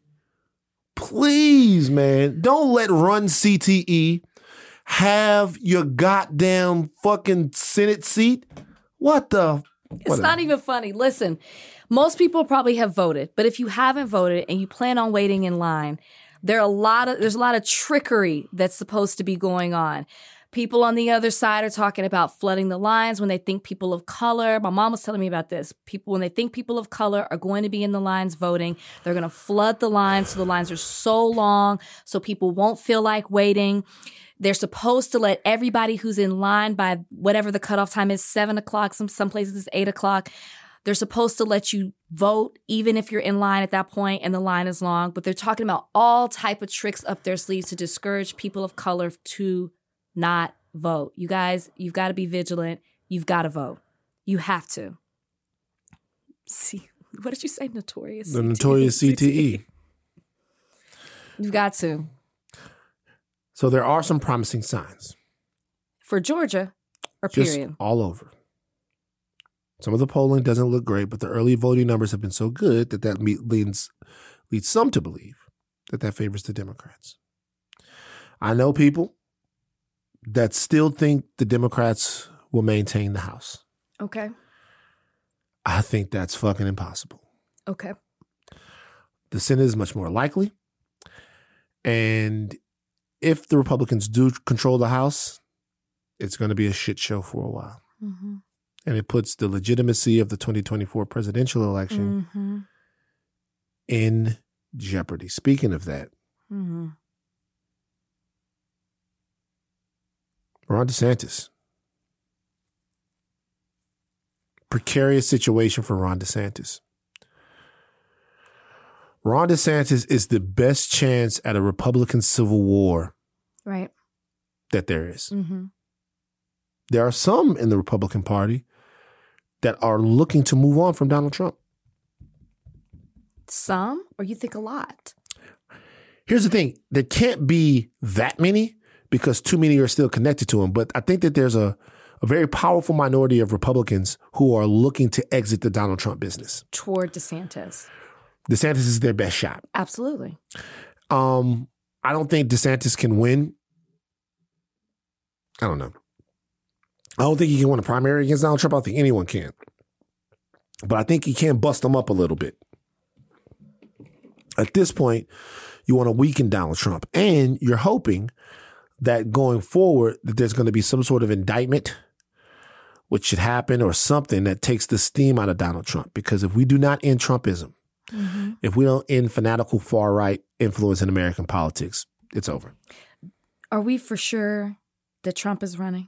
man. Don't let Run CTE have your goddamn fucking Senate seat. Whatever. It's not even funny. Listen, most people probably have voted, but if you haven't voted and you plan on waiting in line, there's a lot of trickery that's supposed to be going on. People on the other side are talking about flooding the lines when they think people of color. My mom was telling me about this. When they think people of color are going to be in the lines voting, they're going to flood the lines so the lines are so long so people won't feel like waiting. They're supposed to let everybody who's in line by whatever the cutoff time is, 7 o'clock. Some places it's 8 o'clock. They're supposed to let you vote even if you're in line at that point and the line is long. But they're talking about all type of tricks up their sleeves to discourage people of color to not vote. You guys, you've got to be vigilant. You've got to vote. You have to. See, what did you say? Notorious? The notorious CTE. You've got to. So there are some promising signs. For Georgia or just period? All over. Some of the polling doesn't look great, but the early voting numbers have been so good that leads some to believe that favors the Democrats. I know people that still think the Democrats will maintain the House. Okay. I think that's fucking impossible. Okay. The Senate is much more likely. And if the Republicans do control the House, it's going to be a shit show for a while. Mm-hmm. And it puts the legitimacy of the 2024 presidential election in jeopardy. Speaking of that, Ron DeSantis. Precarious situation for Ron DeSantis. Ron DeSantis is the best chance at a Republican civil war that there is. Mm-hmm. There are some in the Republican Party that are looking to move on from Donald Trump. Some, or you think a lot? Here's the thing. There can't be that many because too many are still connected to him. But I think that there's a very powerful minority of Republicans who are looking to exit the Donald Trump business. Toward DeSantis. DeSantis is their best shot. Absolutely. I don't think DeSantis can win. I don't know. I don't think he can win a primary against Donald Trump. I don't think anyone can. But I think he can bust them up a little bit. At this point, you want to weaken Donald Trump. And you're hoping that going forward, that there's going to be some sort of indictment, which should happen, or something that takes the steam out of Donald Trump. Because if we do not end Trumpism, if we don't end fanatical far-right influence in American politics, it's over. Are we for sure that Trump is running?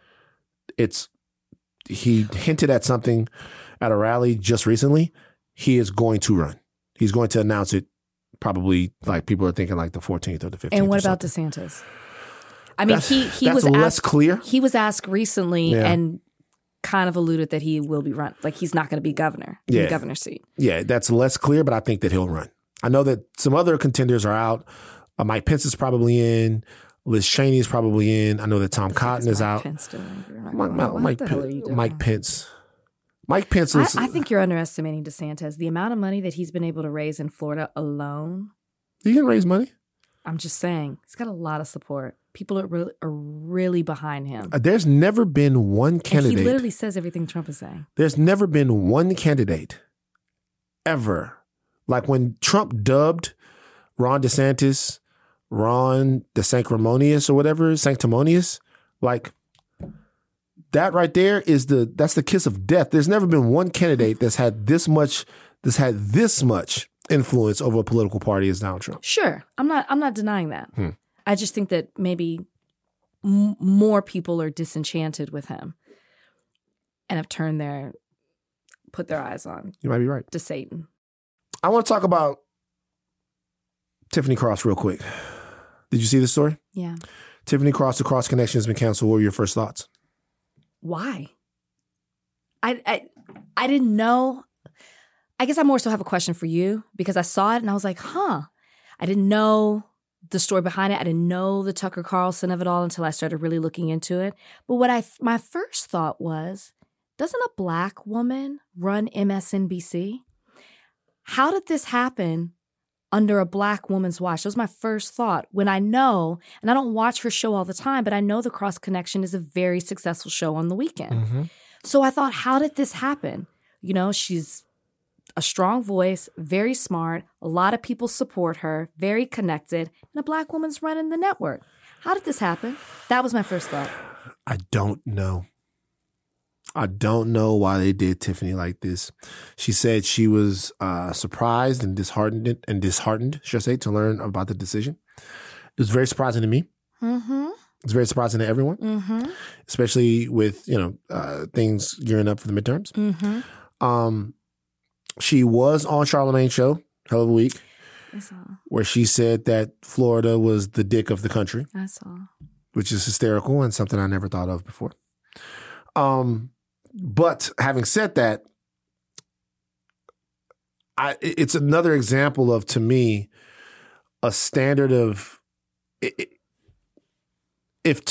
He hinted at something at a rally just recently. He is going to run. He's going to announce it probably, like, people are thinking like the 14th or the 15th. And what about DeSantis? I mean, he was less asked, clear. He was asked recently and kind of alluded that he will be run. Like, he's not going to be governor in the governor seat. Yeah, that's less clear, but I think that he'll run. I know that some other contenders are out. Mike Pence is probably in. Liz Cheney is probably in. I know that Tom Cotton is out. Mike Pence. Mike Pence is... I think you're underestimating DeSantis. The amount of money that he's been able to raise in Florida alone. He can raise money. I'm just saying. He's got a lot of support. People are really behind him. There's never been one candidate... And he literally says everything Trump is saying. There's never been one candidate ever. Like when Trump dubbed Ron DeSantis, Ron the Sanctimonious or whatever, Sanctimonious, like that right there that's the kiss of death. There's never been one candidate that's had this much influence over a political party as Donald Trump. Sure. I'm not denying that. I just think that maybe more people are disenchanted with him and have put their eyes on. You might be right. To Satan. I want to talk about Tiffany Cross real quick. Did you see this story? Yeah. Tiffany Cross, the Cross Connection has been canceled. What were your first thoughts? Why? I didn't know. I guess I more so have a question for you because I saw it and I was like, I didn't know the story behind it. I didn't know the Tucker Carlson of it all until I started really looking into it. But my first thought was, doesn't a Black woman run MSNBC? How did this happen under a Black woman's watch? That was my first thought. When I know, and I don't watch her show all the time, but I know the Cross Connection is a very successful show on the weekend. Mm-hmm. So I thought, how did this happen? You know, she's a strong voice, very smart. A lot of people support her, very connected, and a Black woman's running the network. How did this happen? That was my first thought. I don't know. I don't know why they did Tiffany like this. She said she was surprised and disheartened, should I say, to learn about the decision. It was very surprising to me. Mm-hmm. It's very surprising to everyone, especially with things gearing up for the midterms. Mm-hmm. She was on Charlamagne's show, Hell of a Week, where she said that Florida was the dick of the country. I saw, which is hysterical and something I never thought of before. But having said that, it's another example of, to me, a standard of if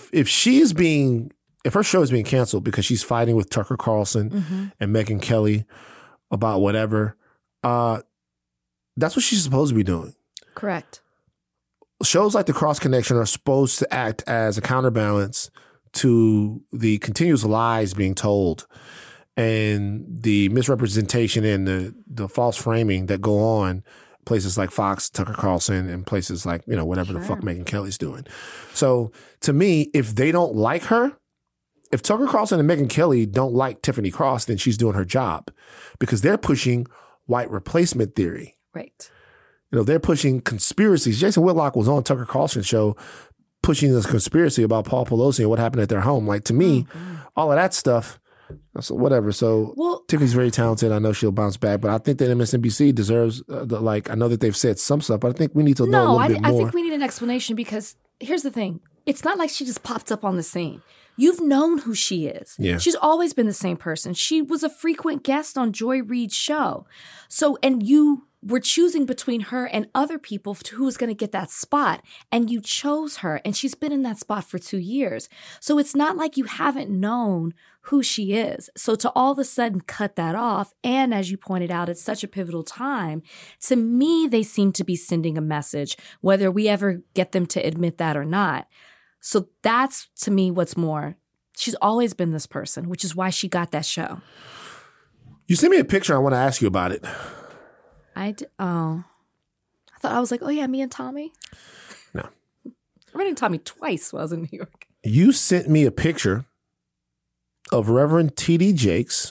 her show is being canceled because she's fighting with Tucker Carlson and Megyn Kelly about whatever, that's what she's supposed to be doing. Correct. Shows like the Cross Connection are supposed to act as a counterbalance to the continuous lies being told and the misrepresentation and the false framing that go on places like Fox, Tucker Carlson, and places like, whatever the fuck Megyn Kelly's doing. So to me, if they don't like her, if Tucker Carlson and Megyn Kelly don't like Tiffany Cross, then she's doing her job because they're pushing white replacement theory. Right. They're pushing conspiracies. Jason Whitlock was on Tucker Carlson's show pushing this conspiracy about Paul Pelosi and what happened at their home. Like, to me, all of that stuff, so whatever. So Tiffany's very talented. I know she'll bounce back, but I think that MSNBC deserves, I know that they've said some stuff, but I think we need to know a little bit more. I think we need an explanation because here's the thing. It's not like she just popped up on the scene. You've known who she is. Yeah. She's always been the same person. She was a frequent guest on Joy Reid's show. So, and you were choosing between her and other people who was going to get that spot. And you chose her. And she's been in that spot for 2 years. So it's not like you haven't known who she is. So to all of a sudden cut that off, and as you pointed out, it's such a pivotal time, to me, they seem to be sending a message, whether we ever get them to admit that or not. So that's, to me, what's more. She's always been this person, which is why she got that show. You sent me a picture. I want to ask you about it. I thought I was like, oh yeah, me and Tommy. No. I ran into Tommy twice while I was in New York. You sent me a picture of Reverend T.D. Jakes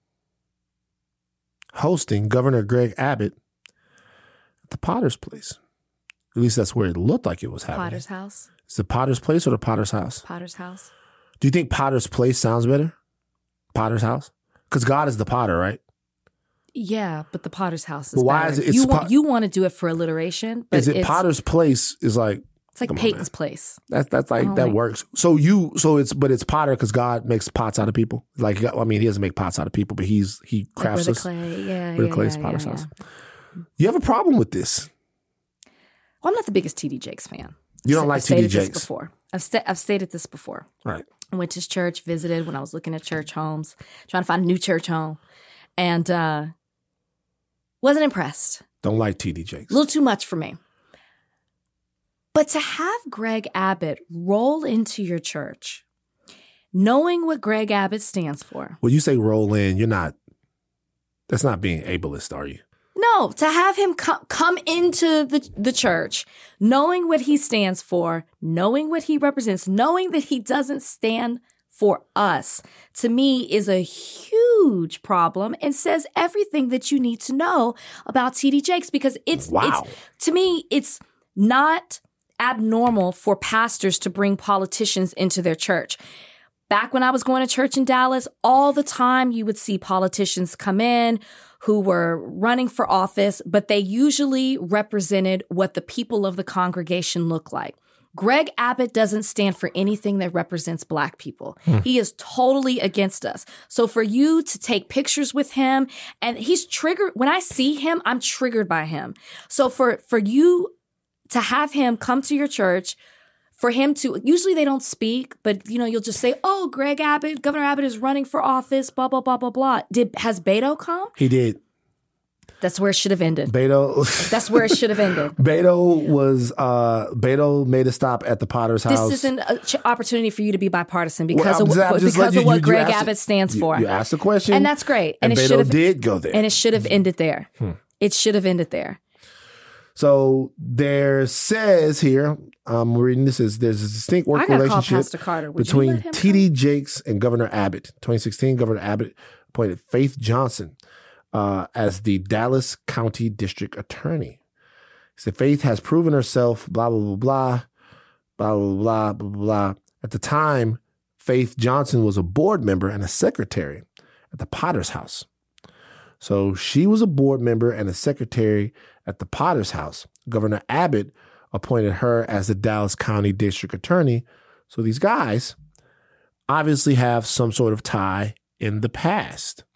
hosting Governor Greg Abbott at the Potter's Place. At least that's where it looked like it was happening. Potter's house. Is it Potter's Place or the Potter's house? Potter's house. Do you think Potter's Place sounds better? Potter's house? Because God is the potter, right? Yeah, but the Potter's house is But why better. is it? You want to do it for alliteration, but Is it Potter's Place? Is like it's like come on, Peyton's man. place. That's like Oh, that like- works. So it's Potter because God makes pots out of people. Like I mean, he doesn't make pots out of people, but he Like crafts where the us. clay, yeah, Where the yeah, clay's yeah, Potter's yeah, house. yeah. You have a problem with this? Well, I'm not the biggest T.D. Jakes fan. You don't like I've stated T.D. this Jakes, before. I've stated this before. right? I went to his church, visited when I was looking at church homes, trying to find a new church home, and wasn't impressed. Don't like T.D. Jakes. A little too much for me. But to have Greg Abbott roll into your church, knowing what Greg Abbott stands for. When you say roll in, you're not. That's not being ableist, are you? No, to have him come into the church, knowing what he stands for, knowing what he represents, knowing that he doesn't stand for us, to me is a huge problem and says everything that you need to know about T.D. Jakes, because it's to me, it's not abnormal for pastors to bring politicians into their church. Back when I was going to church in Dallas, all the time you would see politicians come in who were running for office, but they usually represented what the people of the congregation look like. Greg Abbott doesn't stand for anything that represents Black people. He is totally against us. So for you to take pictures with him, and he's triggered, when I see him, I'm triggered by him. So for you to have him come to your church, for him to, usually they don't speak, but you'll just say, oh, Greg Abbott, Governor Abbott is running for office, blah, blah, blah, blah, blah. Has Beto come? He did. That's where it should have ended. Beto. That's where it should have ended. Beto made a stop at the Potter's house. This isn't an opportunity for you to be bipartisan because Well, of just what you Greg asked- Abbott stands for. You asked the question. And that's great. And it Beto should have did go there. And it should have ended there. It should have ended there. So there says here, I'm reading this, there's a distinct work I gotta call relationship Pastor Carter. Would you between let him T.D. Jakes and Governor Abbott. 2016, Governor Abbott appointed Faith Johnson as the Dallas County District Attorney. He said Faith has proven herself, blah, blah, blah, blah, blah, blah, blah, blah, blah. At the time, Faith Johnson was a board member and a secretary at the Potter's House. So she was a board member and a secretary at the Potter's House. Governor Abbott appointed her as the Dallas County District Attorney. So these guys obviously have some sort of tie in the past.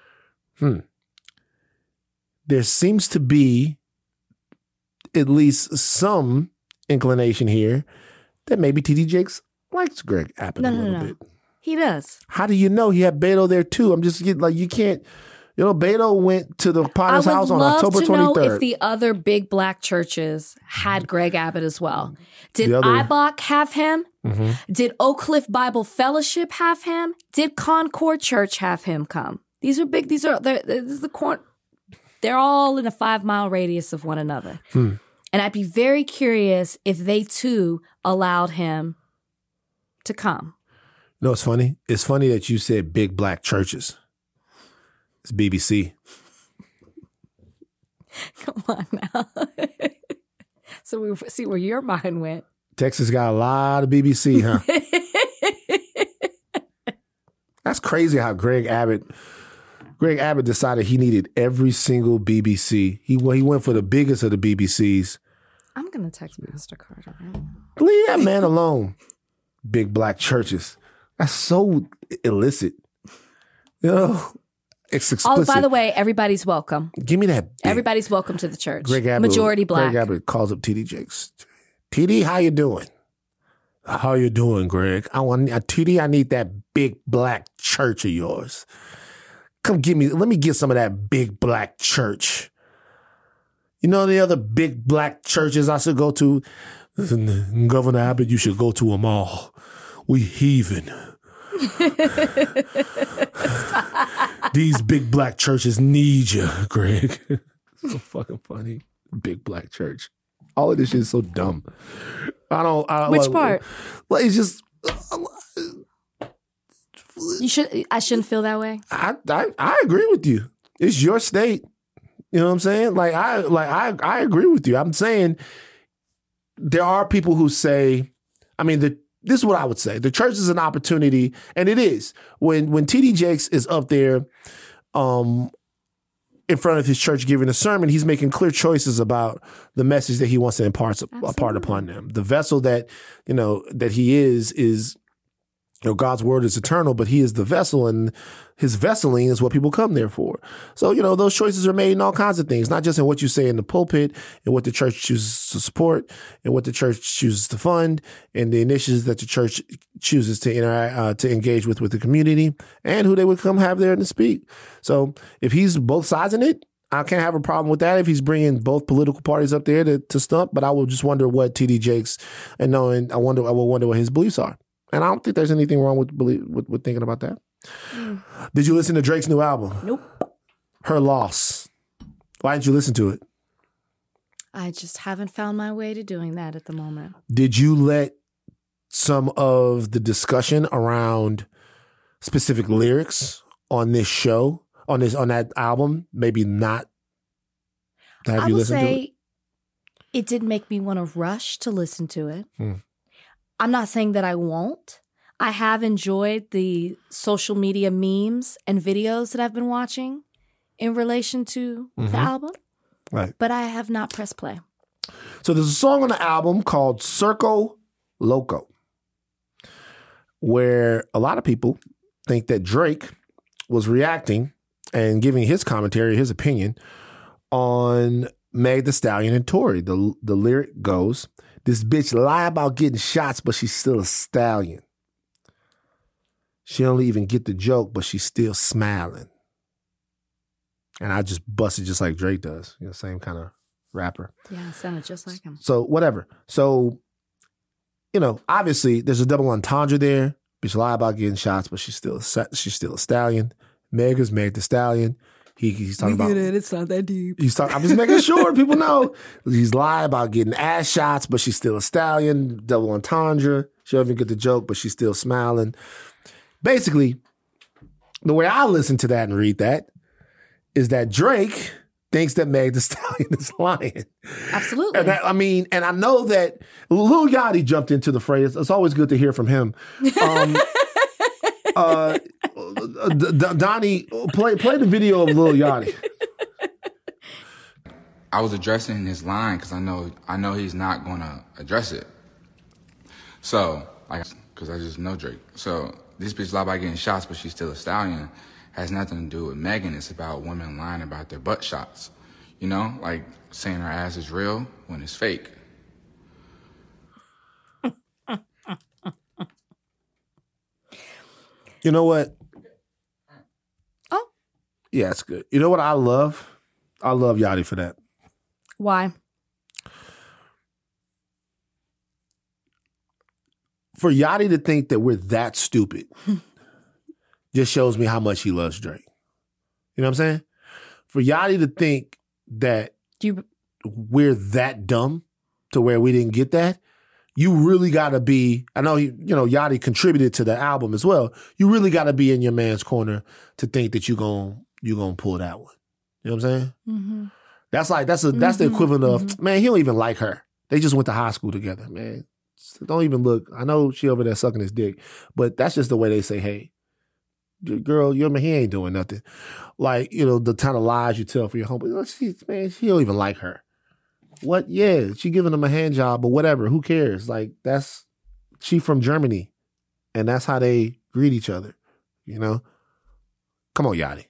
There seems to be at least some inclination here that maybe T.D. Jakes likes Greg Abbott a little bit. He does. How do you know? He had Beto there too. I'm just getting like, you can't. Beto went to the Potter's house on October 23rd. I would love to know if the other big Black churches had Greg Abbott as well. Did IBOC have him? Did Oak Cliff Bible Fellowship have him? Did Concord Church have him come? These are big. This is the they're all in a 5-mile radius of one another. And I'd be very curious if they too allowed him to come. You know what's funny? It's funny that you said big Black churches. It's BBC. Come on now. So we see where your mind went. Texas got a lot of BBC, huh? That's crazy how Greg Abbott decided he needed every single BBC. He went for the biggest of the BBCs. I'm going to text Pastor Carter right now. Leave that man alone. Big Black churches. That's so illicit. You know, it's explicit. Oh, by the way, everybody's welcome. Give me that. Everybody's welcome to the church. Greg Abbott, Majority black. Greg Abbott calls up TD Jakes. TD, how you doing? How you doing, Greg? TD, I need that big black church of yours. Let me get some of that big black church. You know the other big black churches I should go to? Governor Abbott, you should go to them all. We heathen. These big black churches need you, Greg. So fucking funny. Big black church. All of this shit is so dumb. Which part? Well, it's just. I shouldn't feel that way. I agree with you. It's your state. You know what I'm saying? I agree with you. I'm saying there are people who say, this is what I would say. The church is an opportunity, and it is. When TD Jakes is up there in front of his church giving a sermon, he's making clear choices about the message that he wants to impart upon them. The vessel that he is God's word is eternal, but he is the vessel, and his vesseling is what people come there for. So, those choices are made in all kinds of things, not just in what you say in the pulpit and what the church chooses to support and what the church chooses to fund and the initiatives that the church chooses to interact, to engage with the community and who they would come have there to speak. So if he's both sides in it, I can't have a problem with that if he's bringing both political parties up there to stump, but I will just wonder what TD Jakes I will wonder what his beliefs are. And I don't think there's anything wrong with thinking about that. Did you listen to Drake's new album? Nope. Her Loss. Why didn't you listen to it? I just haven't found my way to doing that at the moment. Did you let some of the discussion around specific lyrics on this show, on that album, maybe not have you listened to it? I would say it did make me want to rush to listen to it. I'm not saying that I won't. I have enjoyed the social media memes and videos that I've been watching in relation to the album. Right. But I have not pressed play. So there's a song on the album called Circo Loco, where a lot of people think that Drake was reacting and giving his commentary, his opinion on Meg Thee Stallion and Tory. The lyric goes, "This bitch lie about getting shots, but she's still a stallion. She don't even get the joke, but she's still smiling." And I just busted just like Drake does. Same kind of rapper. Yeah, it sounded just like him. So whatever. So, obviously there's a double entendre there. Bitch lie about getting shots, but she's still a stallion. Meg is Meg Thee Stallion. He's talking about it. It's not that deep. I'm just making sure people know. He's lying about getting ass shots, but she's still a stallion. Double entendre. She don't even get the joke, but she's still smiling. Basically, the way I listen to that and read that is that Drake thinks that Meg Thee Stallion is lying. Absolutely. And I know that Lil Yachty jumped into the phrase. It's always good to hear from him. Donnie, play the video of Lil Yachty. I was addressing his line because I know he's not going to address it. So, because I just know Drake. So, this bitch lie about getting shots, but she's still a stallion, has nothing to do with Megan. It's about women lying about their butt shots. Like saying her ass is real when it's fake. You know what? Oh. Yeah, it's good. You know what I love? I love Yachty for that. Why? For Yachty to think that we're that stupid just shows me how much he loves Drake. You know what I'm saying? For Yachty to think that we're that dumb to where we didn't get that, you really got to be, I know, Yachty contributed to the album as well. You really got to be in your man's corner to think that you're going to pull that one. You know what I'm saying? Mm-hmm. That's the equivalent of, man, he don't even like her. They just went to high school together, man. Don't even look. I know she over there sucking his dick, but that's just the way they say, hey, girl, he ain't doing nothing. Like, the kind of lies you tell for your homeboy. Man, she don't even like her. What? Yeah, she giving him a hand job, but whatever. Who cares? Like, she from Germany, and that's how they greet each other, you know? Come on, Yachty.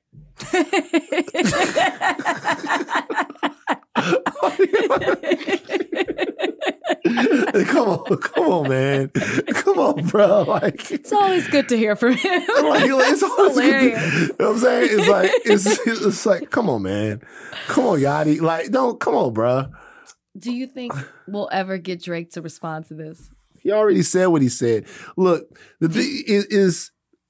Come on, man. Come on, bro. Like, It's always good to hear from him. it's always hilarious. good to, you know what I'm saying? It's like, come on, man. Come on, Yachty. Like, come on, bro. Do you think we'll ever get Drake to respond to this? He already said what he said. Look, the thing is,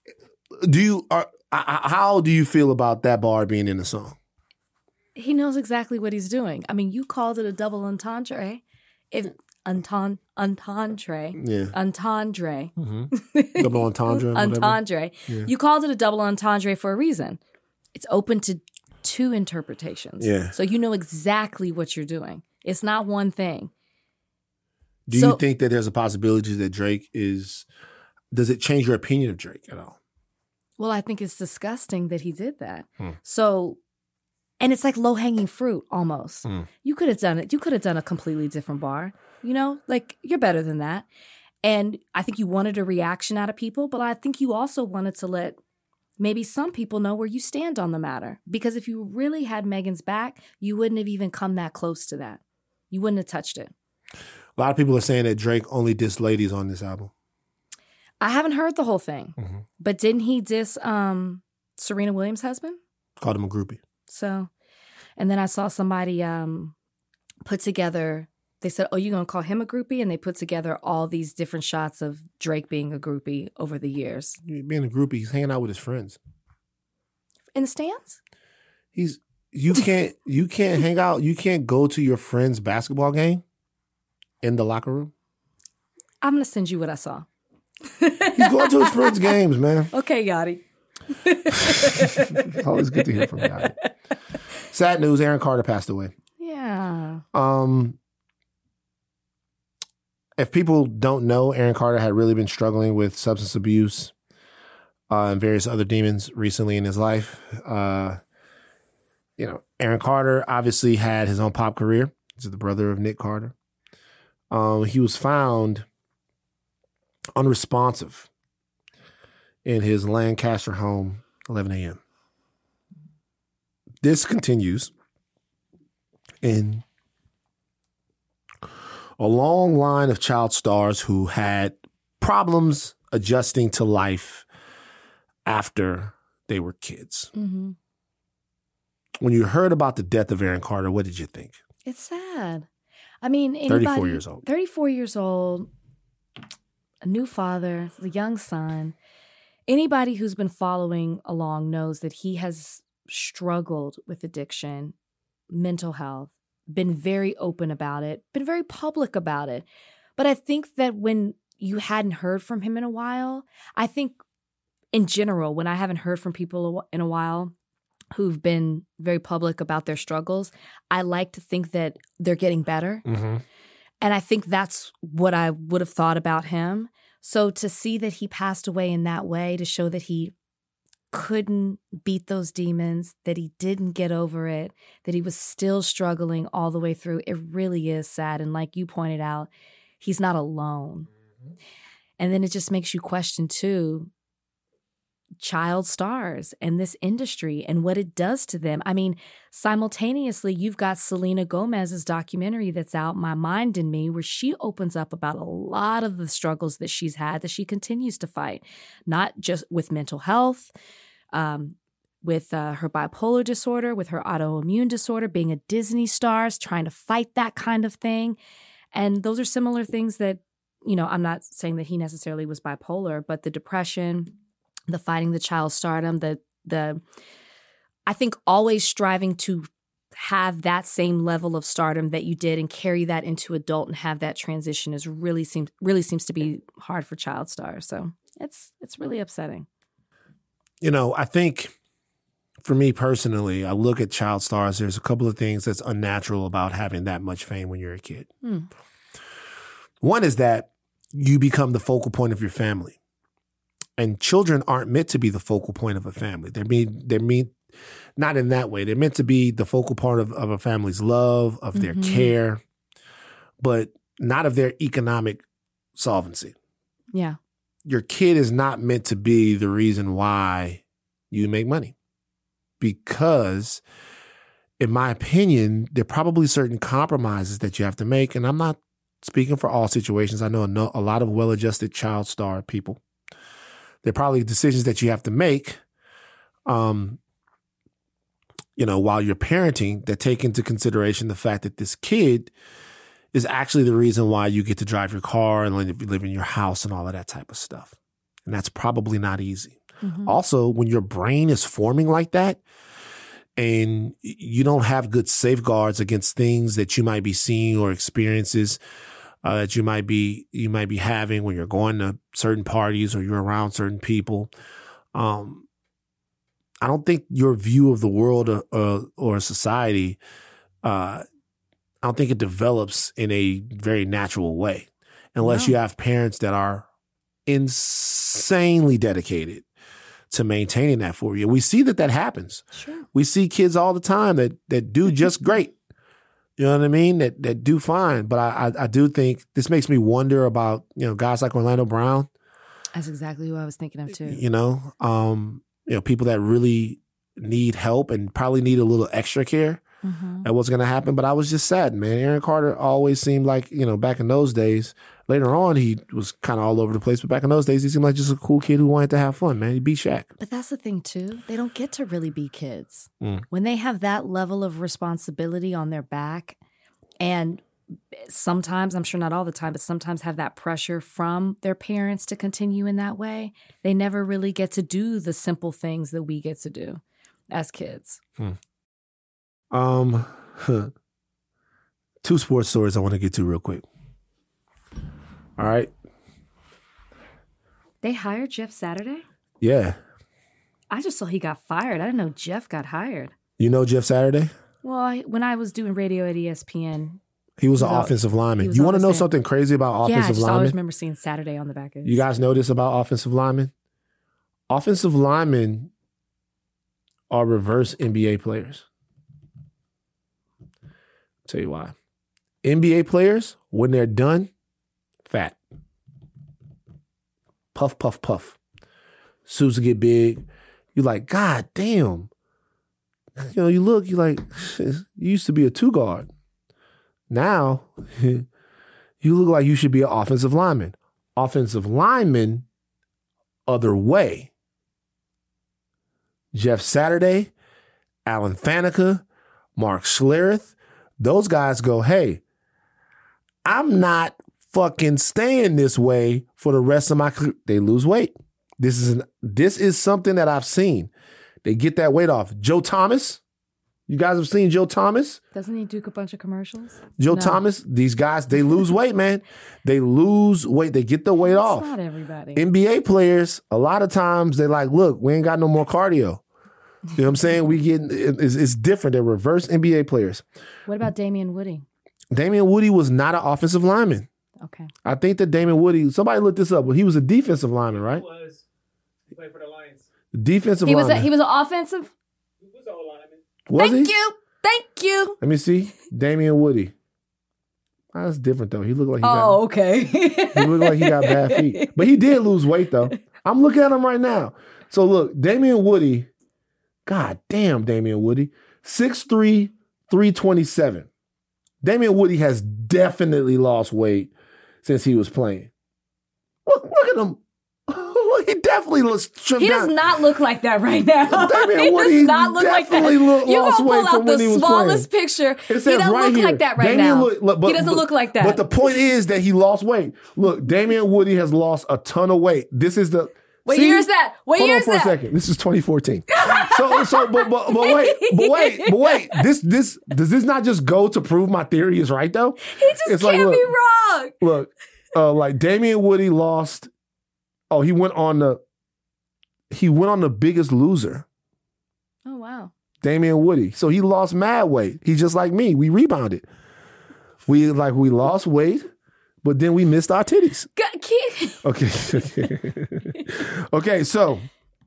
how do you feel about that bar being in the song? He knows exactly what he's doing. I mean, you called it a double entendre. Entendre. Yeah. Entendre. Double entendre. Entendre. Yeah. You called it a double entendre for a reason. It's open to two interpretations. Yeah. So you know exactly what you're doing. It's not one thing. Do you think that there's a possibility that Drake does it change your opinion of Drake at all? Well, I think it's disgusting that he did that. So, and it's like low-hanging fruit almost. You could have done it. You could have done a completely different bar. You know, like, you're better than that. And I think you wanted a reaction out of people, but I think you also wanted to let maybe some people know where you stand on the matter. Because if you really had Megan's back, you wouldn't have even come that close to that. You wouldn't have touched it. A lot of people are saying that Drake only dissed ladies on this album. I haven't heard the whole thing, but didn't he diss Serena Williams' husband? Called him a groupie. So, and then I saw somebody put together, they said, oh, you're going to call him a groupie? And they put together all these different shots of Drake being a groupie over the years. Being a groupie, he's hanging out with his friends. In the stands? You can't hang out, you can't go to your friend's basketball game in the locker room. I'm going to send you what I saw. He's going to his friends' games, man. Okay, Yachty. It's always good to hear from Yachty. Sad news, Aaron Carter passed away. Yeah. If people don't know, Aaron Carter had really been struggling with substance abuse and various other demons recently in his life. Aaron Carter obviously had his own pop career. He's the brother of Nick Carter. He was found unresponsive in his Lancaster home, 11 a.m. This continues in a long line of child stars who had problems adjusting to life after they were kids. Mm-hmm. When you heard about the death of Aaron Carter, what did you think? It's sad. I mean, anybody, 34 years old. 34 years old, a new father, a young son. Anybody who's been following along knows that he has struggled with addiction, mental health, been very open about it, been very public about it. But I think that when you hadn't heard from him in a while, I think in general, when I haven't heard from people in a while who've been very public about their struggles, I like to think that they're getting better. Mm-hmm. And I think that's what I would have thought about him. So to see that he passed away in that way, to show that he couldn't beat those demons, that he didn't get over it, that he was still struggling all the way through, it really is sad. And like you pointed out, he's not alone. Mm-hmm. And then it just makes you question, too, child stars and this industry and what it does to them. I mean, simultaneously, you've got Selena Gomez's documentary that's out, My Mind and Me, where she opens up about a lot of the struggles that she's had, that she continues to fight, not just with mental health, with her bipolar disorder, with her autoimmune disorder, being a Disney star, trying to fight that kind of thing. And those are similar things that, you know, I'm not saying that he necessarily was bipolar, but the depression, the fighting the child stardom, the I think always striving to have that same level of stardom that you did and carry that into adult and have that transition is really seems to be hard for child stars. So it's really upsetting. You know, I think for me personally, I look at child stars, there's a couple of things that's unnatural about having that much fame when you're a kid. One is that you become the focal point of your family. And children aren't meant to be the focal point of a family. They're mean not in that way. They're meant to be the focal part of a family's love, of their care, but not of their economic solvency. Yeah. your kid is not meant to be the reason why you make money. Because, in my opinion, there are probably certain compromises that you have to make. And I'm not speaking for all situations. I know a lot of well-adjusted child star people. There are probably decisions that you have to make, while you're parenting that take into consideration the fact that this kid is actually the reason why you get to drive your car and live in your house and all of that type of stuff. And that's probably not easy. Mm-hmm. Also, when your brain is forming like that and you don't have good safeguards against things that you might be seeing or experiences that you might be having when you're going to certain parties or you're around certain people, I don't think your view of the world or society, I don't think it develops in a very natural way unless you have parents that are insanely dedicated to maintaining that for you. We see that happens. Sure. We see kids all the time that do just great. You know what I mean? That do fine. But I do think this makes me wonder about, guys like Orlando Brown. That's exactly who I was thinking of too. People that really need help and probably need a little extra care. Mm-hmm. At what's going to happen. But I was just sad, man. Aaron Carter always seemed like, back in those days, later on, he was kind of all over the place. But back in those days, he seemed like just a cool kid who wanted to have fun, man. He beat Shaq. But that's the thing, too. They don't get to really be kids. When they have that level of responsibility on their back, and sometimes, I'm sure not all the time, but sometimes have that pressure from their parents to continue in that way, they never really get to do the simple things that we get to do as kids. 2 sports stories I want to get to real quick. All right. They hired Jeff Saturday? Yeah. I just saw he got fired. I didn't know Jeff got hired. You know Jeff Saturday? Well, when I was doing radio at ESPN, he was an offensive lineman. You want to know something crazy about offensive linemen? Yeah, I just always remember seeing Saturday on the back of it. You guys know this about offensive linemen? Offensive linemen are reverse NBA players. Tell you why. NBA players, when they're done, fat. Puff, puff, puff. Suits get big. You're like, God damn. You look, you're like, you used to be a 2-guard. Now, you look like you should be an offensive lineman. Offensive linemen, other way. Jeff Saturday, Alan Faneca, Mark Schlereth, those guys go, hey, I'm not fucking staying this way for the rest of my career. They lose weight. This is something that I've seen. They get that weight off. Joe Thomas. You guys have seen Joe Thomas? Doesn't he do a bunch of commercials? Joe Thomas, these guys, they lose weight, man. They lose weight. They get the weight off. Not everybody. NBA players, a lot of times they're like, look, we ain't got no more cardio. You know what I'm saying? It's different. They're reverse NBA players. What about Damian Woody? Damian Woody was not an offensive lineman. Okay. I think that Damian Woody, somebody looked this up, but he was a defensive lineman, right? He was. He played for the Lions. Defensive lineman. He was an offensive? He was an lineman. Was he? Thank you. Let me see. Damian Woody. Oh, that's different, though. He looked like okay. He looked like he got bad feet. But he did lose weight, though. I'm looking at him right now. So, look, Damian Woody, God damn Damian Woody, 6'3", 327. Damian Woody has definitely lost weight since he was playing. Look at him. He definitely looks trimmed He down. does not look like that right now. Damian Woody does not look like that. definitely You're lost going to weight pull from out when he the was smallest playing. picture. It He says doesn't right look here, like that right Damian now. He doesn't look like that. But the point is that he lost weight. Look, Damian Woody has lost a ton of weight. This is the... What year is that? What year is that? Hold on for a second. This is 2014. But wait. This does this not just go to prove my theory is right though? He just can't be wrong. Look, like Damian Woody lost. Oh, he went on the Biggest Loser. Oh wow. Damian Woody. So he lost mad weight. He's just like me. We rebounded. We lost weight. But then we missed our titties. Okay. So,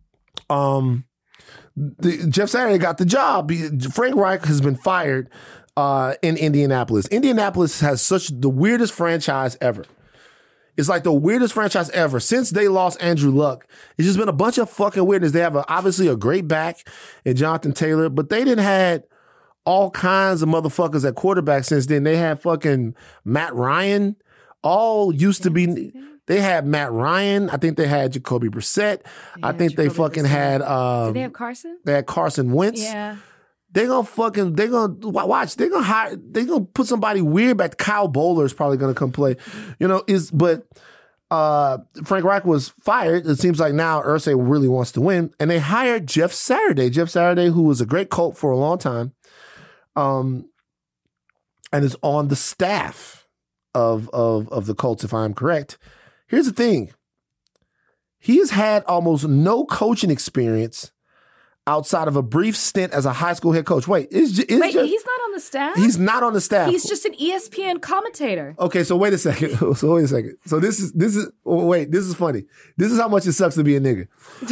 Jeff Saturday got the job. Frank Reich has been fired in Indianapolis. Indianapolis has the weirdest franchise ever. is like the weirdest franchise ever. Since they lost Andrew Luck, it's just been a bunch of fucking weirdness. They have obviously a great back in Jonathan Taylor, but they didn't had all kinds of motherfuckers at quarterback since then. They had fucking Matt Ryan. All used to be. They had Matt Ryan. I think they had Jacoby Brissett. I think they fucking had. Did they have Carson? They had Carson Wentz. Yeah. They're gonna watch. They're gonna put somebody weird back. Kyle Bowler is probably gonna come play. But Frank Reich was fired. It seems like now Irsay really wants to win, and they hired Jeff Saturday. Jeff Saturday, who was a great Colt for a long time, and is on the staff of the Colts, if I'm correct. Here's the thing: he has had almost no coaching experience outside of a brief stint as a high school head coach. Wait, he's not on the staff? He's not on the staff. He's just an ESPN commentator. Okay, so wait a second. So this is funny. This is how much it sucks to be a nigga.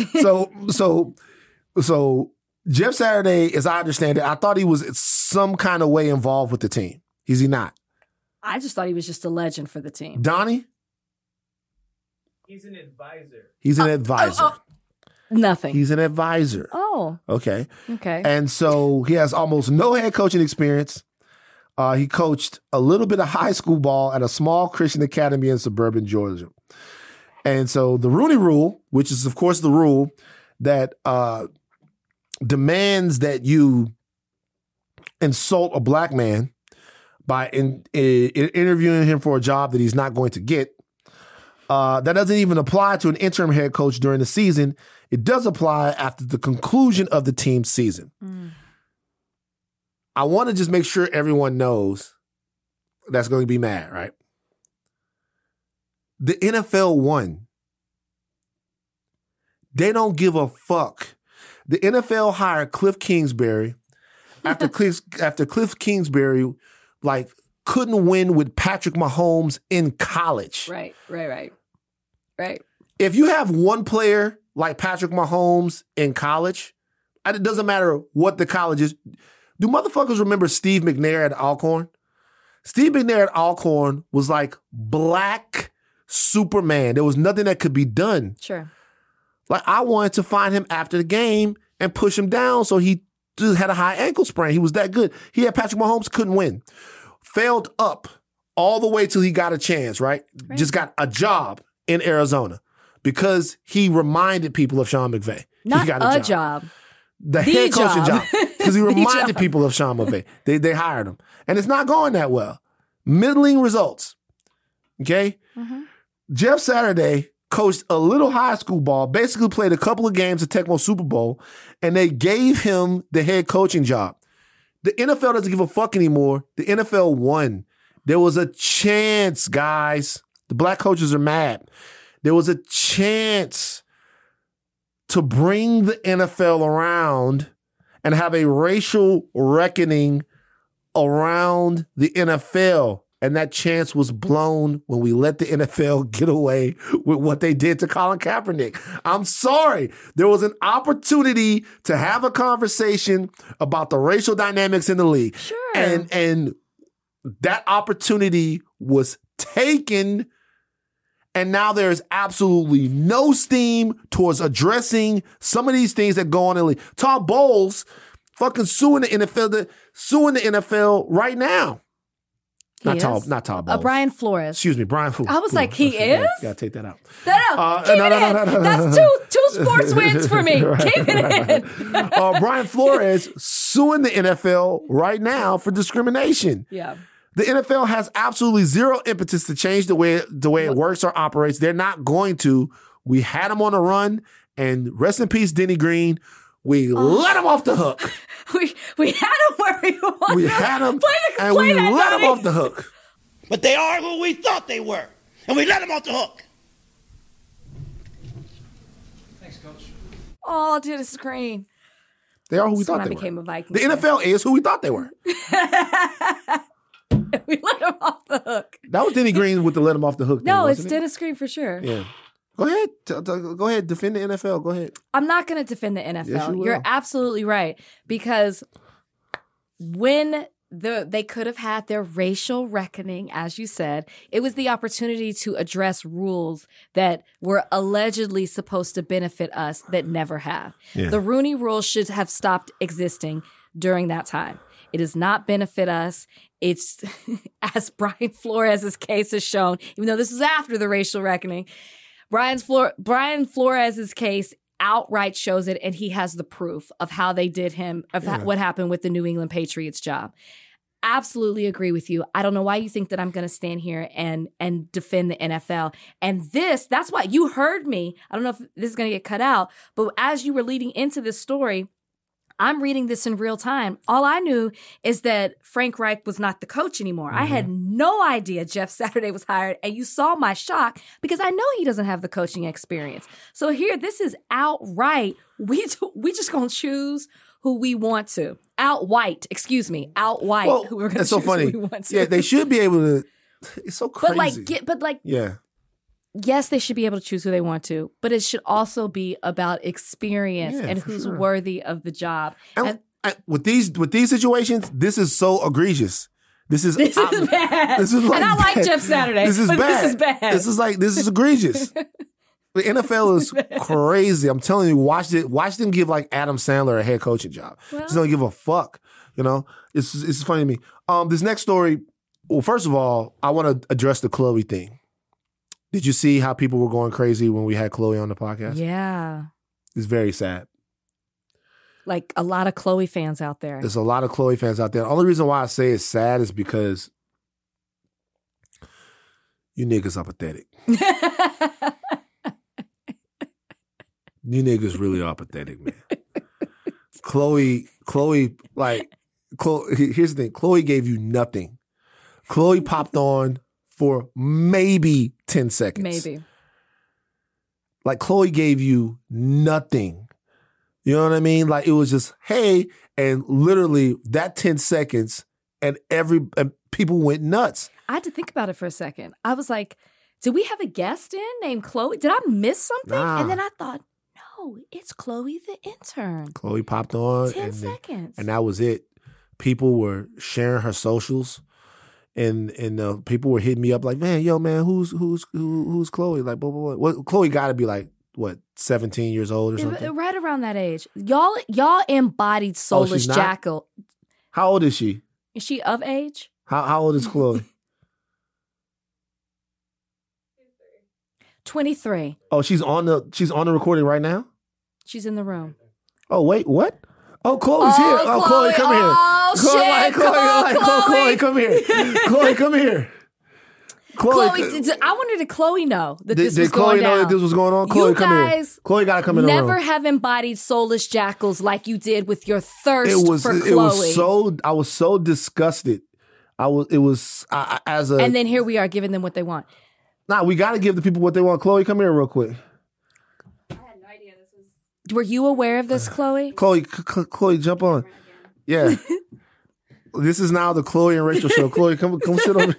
So Jeff Saturday, as I understand it, I thought he was some kind of way involved with the team. Is he not? I just thought he was just a legend for the team. Donnie? He's an advisor. He's an advisor. Nothing. He's an advisor. Oh. Okay. Okay. And so he has almost no head coaching experience. He coached a little bit of high school ball at a small Christian academy in suburban Georgia. And so the Rooney Rule, which is, of course, the rule that demands that you insult a black man by interviewing him for a job that he's not going to get, that doesn't even apply to an interim head coach during the season. It does apply after the conclusion of the team's season. I want to just make sure everyone knows that's going to be mad, right? The NFL won. They don't give a fuck. The NFL hired Cliff Kingsbury after Cliff Kingsbury couldn't win with Patrick Mahomes in college. Right. If you have one player like Patrick Mahomes in college, it doesn't matter what the college is. Do motherfuckers remember Steve McNair at Alcorn? Steve McNair at Alcorn was like Black Superman. There was nothing that could be done. Sure. I wanted to find him after the game and push him down so he just had a high ankle sprain. He was that good. He had Patrick Mahomes, couldn't win. Failed up all the way till he got a chance, right? Just got a job in Arizona because he reminded people of Sean McVay. Not he got a job. The head coaching job. Because he reminded people of Sean McVay. They hired him. And it's not going that well. Middling results. Okay? Mm-hmm. Jeff Saturday coached a little high school ball, basically played a couple of games at Tecmo Super Bowl, and they gave him the head coaching job. The NFL doesn't give a fuck anymore. The NFL won. There was a chance, guys. The black coaches are mad. There was a chance to bring the NFL around and have a racial reckoning around the NFL. And that chance was blown when we let the NFL get away with what they did to Colin Kaepernick. I'm sorry. There was an opportunity to have a conversation about the racial dynamics in the league. Sure. And that opportunity was taken. And now there's absolutely no steam towards addressing some of these things that go on in the league. Todd Bowles fucking suing the NFL right now. Not Todd Bowles. Brian Flores. Excuse me, Brian Flores. I was like, he is? Gotta take that out. No. That's two sports wins for me. Keep it in. Brian Flores suing the NFL right now for discrimination. Yeah. The NFL has absolutely zero impetus to change the way it works or operates. They're not going to. We had them on the run, and rest in peace, Denny Green. We let him off the hook. We had him where we wanted. We had him, and we let him off the hook. But they are who we thought they were, and we let them off the hook. Thanks, Coach. Oh, to the screen. They are who we thought they were. Became a Viking. The NFL is who we thought they were. We let him off the hook. That was Denny Green with the let him off the hook. No, it's Dennis Green for sure. Yeah. Go ahead. Go ahead. Defend the NFL. Go ahead. I'm not going to defend the NFL. Yes, you will. You're absolutely right. Because when they could have had their racial reckoning, as you said. It was the opportunity to address rules that were allegedly supposed to benefit us that never have. Yeah. The Rooney Rule should have stopped existing during that time. It does not benefit us. It's, as Brian Flores' case has shown, even though this is after the racial reckoning, Brian Flores' case outright shows it, and he has the proof of how they did him, what happened with the New England Patriots job. Absolutely agree with you. I don't know why you think that I'm going to stand here and defend the NFL. And that's why you heard me. I don't know if this is going to get cut out, but as you were leading into this story, I'm reading this in real time. All I knew is that Frank Reich was not the coach anymore. I had no idea Jeff Saturday was hired, and you saw my shock because I know he doesn't have the coaching experience. So here, this is outright. We just gonna choose who we want to. Out white. Well, who we're gonna that's so choose funny. who we want to. Yeah, they should be able to. It's so crazy. Yeah. Yes, they should be able to choose who they want to, but it should also be about experience and who's worthy of the job. And with these situations, this is so egregious. This is bad. This is like and I like Jeff Saturday. This is bad. This is bad. This is egregious. The NFL is crazy. I'm telling you, watch them give like Adam Sandler a head coaching job. Just don't give a fuck. You know, it's funny to me. This next story. Well, first of all, I want to address the Chloe thing. Did you see how people were going crazy when we had Chloe on the podcast? Yeah. It's very sad. Like a lot of Chloe fans out there. There's a lot of Chloe fans out there. The only reason why I say it's sad is because you niggas are pathetic. You niggas really are pathetic, man. Chloe, here's the thing. Chloe gave you nothing. Chloe popped on for maybe 10 seconds. Maybe. Like Chloe gave you nothing. You know what I mean? Like it was just, hey, and literally that 10 seconds and people went nuts. I had to think about it for a second. I was like, did we have a guest in named Chloe? Did I miss something? Nah. And then I thought, no, it's Chloe the intern. Chloe popped on. 10 seconds. And that was it. People were sharing her socials. And people were hitting me up like, man, who's Chloe? Like, blah, blah, blah. Well, Chloe got to be like, what, 17 years old or something? Right around that age. Y'all embodied soulless jackal. How old is she? Is she of age? How old is Chloe? 23. Oh, she's on the recording right now? She's in the room. Oh, wait, what? Oh, Chloe's here. Oh, Chloe, come here. Oh, shit. Chloe, come here. Chloe, come here. Chloe, I wonder, did Chloe know that this was Chloe going down? know that this was going on? Chloe, come here. Chloe got to come in the room. Never have embodied soulless jackals like you did with your thirst for Chloe. I was so disgusted. And then here we are giving them what they want. Nah, we got to give the people what they want. Chloe, come here real quick. I had no idea this was... Were you aware of this, Chloe? Chloe, jump on. Yeah. This is now the Chloe and Rachel show. Chloe, come sit over.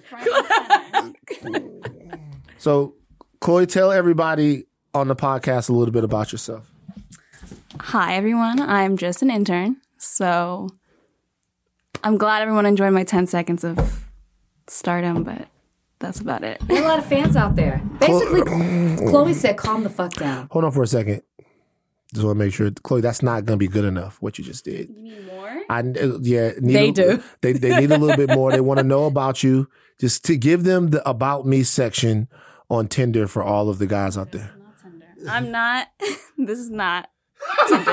So, Chloe, tell everybody on the podcast a little bit about yourself. Hi, everyone. I'm just an intern. So, I'm glad everyone enjoyed my 10 seconds of stardom, but that's about it. There are a lot of fans out there. Basically, Chloe said, calm the fuck down. Hold on for a second. Just want to make sure, Chloe, that's not going to be good enough, what you just did. You need more? They do. They need a little bit more. They want to know about you. Just to give them the About Me section on Tinder for all of the guys out there. Not Tinder. I'm not. This is not Tinder.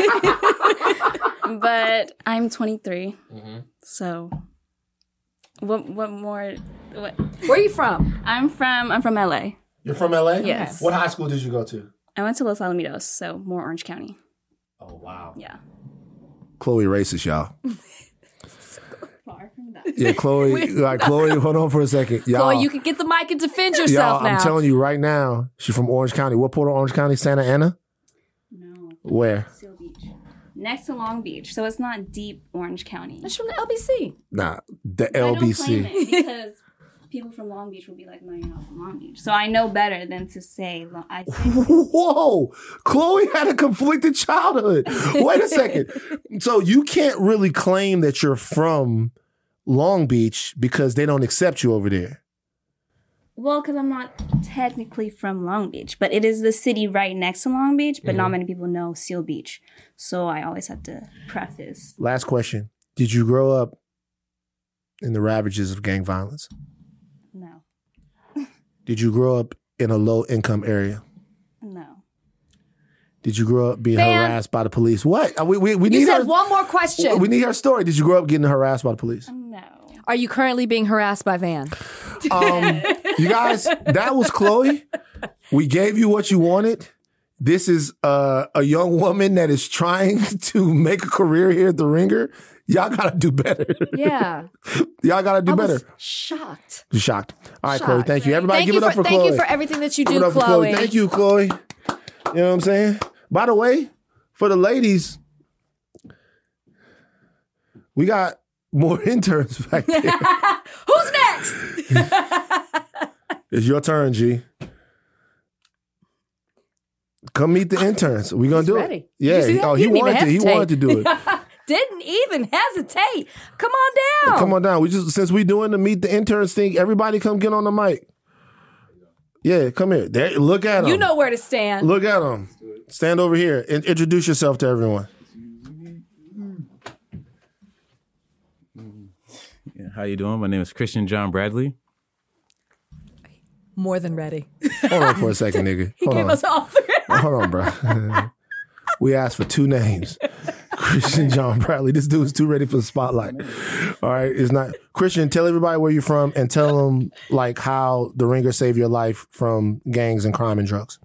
But I'm 23. Mm-hmm. So, what more? What? Where are you from? I'm from LA. You're from LA? Yes. What high school did you go to? I went to Los Alamitos, so more Orange County. Oh, wow. Yeah. Chloe racist, y'all. Far from that. Yeah, Chloe, Chloe, hold on for a second. Y'all, Chloe, you can get the mic and defend yourself now. I'm telling you right now, she's from Orange County. What part of Orange County? Santa Ana? No. Where? Seal Beach. Next to Long Beach, so it's not deep Orange County. That's from the LBC. Nah, the I don't LBC. claim it because people from Long Beach will be like, no, you're not from Long Beach. So I know better than to say. Whoa, Chloe had a conflicted childhood. Wait a second. So you can't really claim that you're from Long Beach because they don't accept you over there? Well, because I'm not technically from Long Beach, but it is the city right next to Long Beach, but not many people know Seal Beach. So I always have to preface. Last question. Did you grow up in the ravages of gang violence? No. Did you grow up in a low-income area? No. Did you grow up being Van. harassed by the police? What? We need You said her, one more question. We need her story. Did you grow up getting harassed by the police? No. Are you currently being harassed by Van? You guys, that was Chloe. We gave you what you wanted. This is a young woman that is trying to make a career here at The Ringer. Y'all gotta do better. Yeah. Y'all gotta do better. Shocked. You're shocked. All right, Shocked. Chloe. Thank you. Everybody, give it up for Chloe. Thank you for everything that you Give it do, up for Chloe. Thank you, Chloe. You know what I'm saying? By the way, for the ladies, we got more interns back there. Who's next? It's your turn, G. Come meet the interns. We're gonna do ready. it. Yeah. Did you see that? Oh, He he didn't even wanted to. He hesitate. wanted to do it. Didn't even hesitate. Come on down. Come on down. We just since we doing the meet the interns thing, everybody come get on the mic. Yeah, come here. There, look at him. You know where to stand. Look at him. Stand over here and introduce yourself to everyone. Yeah, how you doing? My name is Christian John Bradley. More than ready. Hold on for a second, nigga. He Hold gave on. us all three. Hold on, bro. We asked for two names. Christian John Bradley. This dude's too ready for the spotlight. All right, it's not Christian. Tell everybody where you're from and tell them like how The Ringer saved your life from gangs and crime and drugs.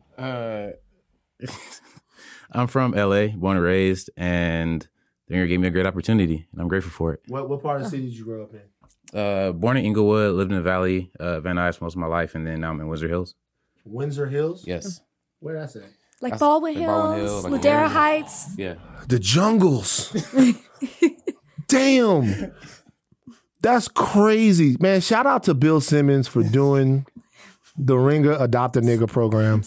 I'm from LA, born and raised, and The Ringer gave me a great opportunity, and I'm grateful for it. What part of the city did you grow up in? Born in Inglewood, lived in the Valley, Van Nuys most of my life, and then now I'm in Windsor Hills. Windsor Hills? Yes. Where that's at? Like That's Baldwin like Hills, Baldwin Hill, like Ladera Ladera. Heights. Yeah. The jungles. Damn. That's crazy. Man, shout out to Bill Simmons for doing the Ringer Adopt a Nigga program.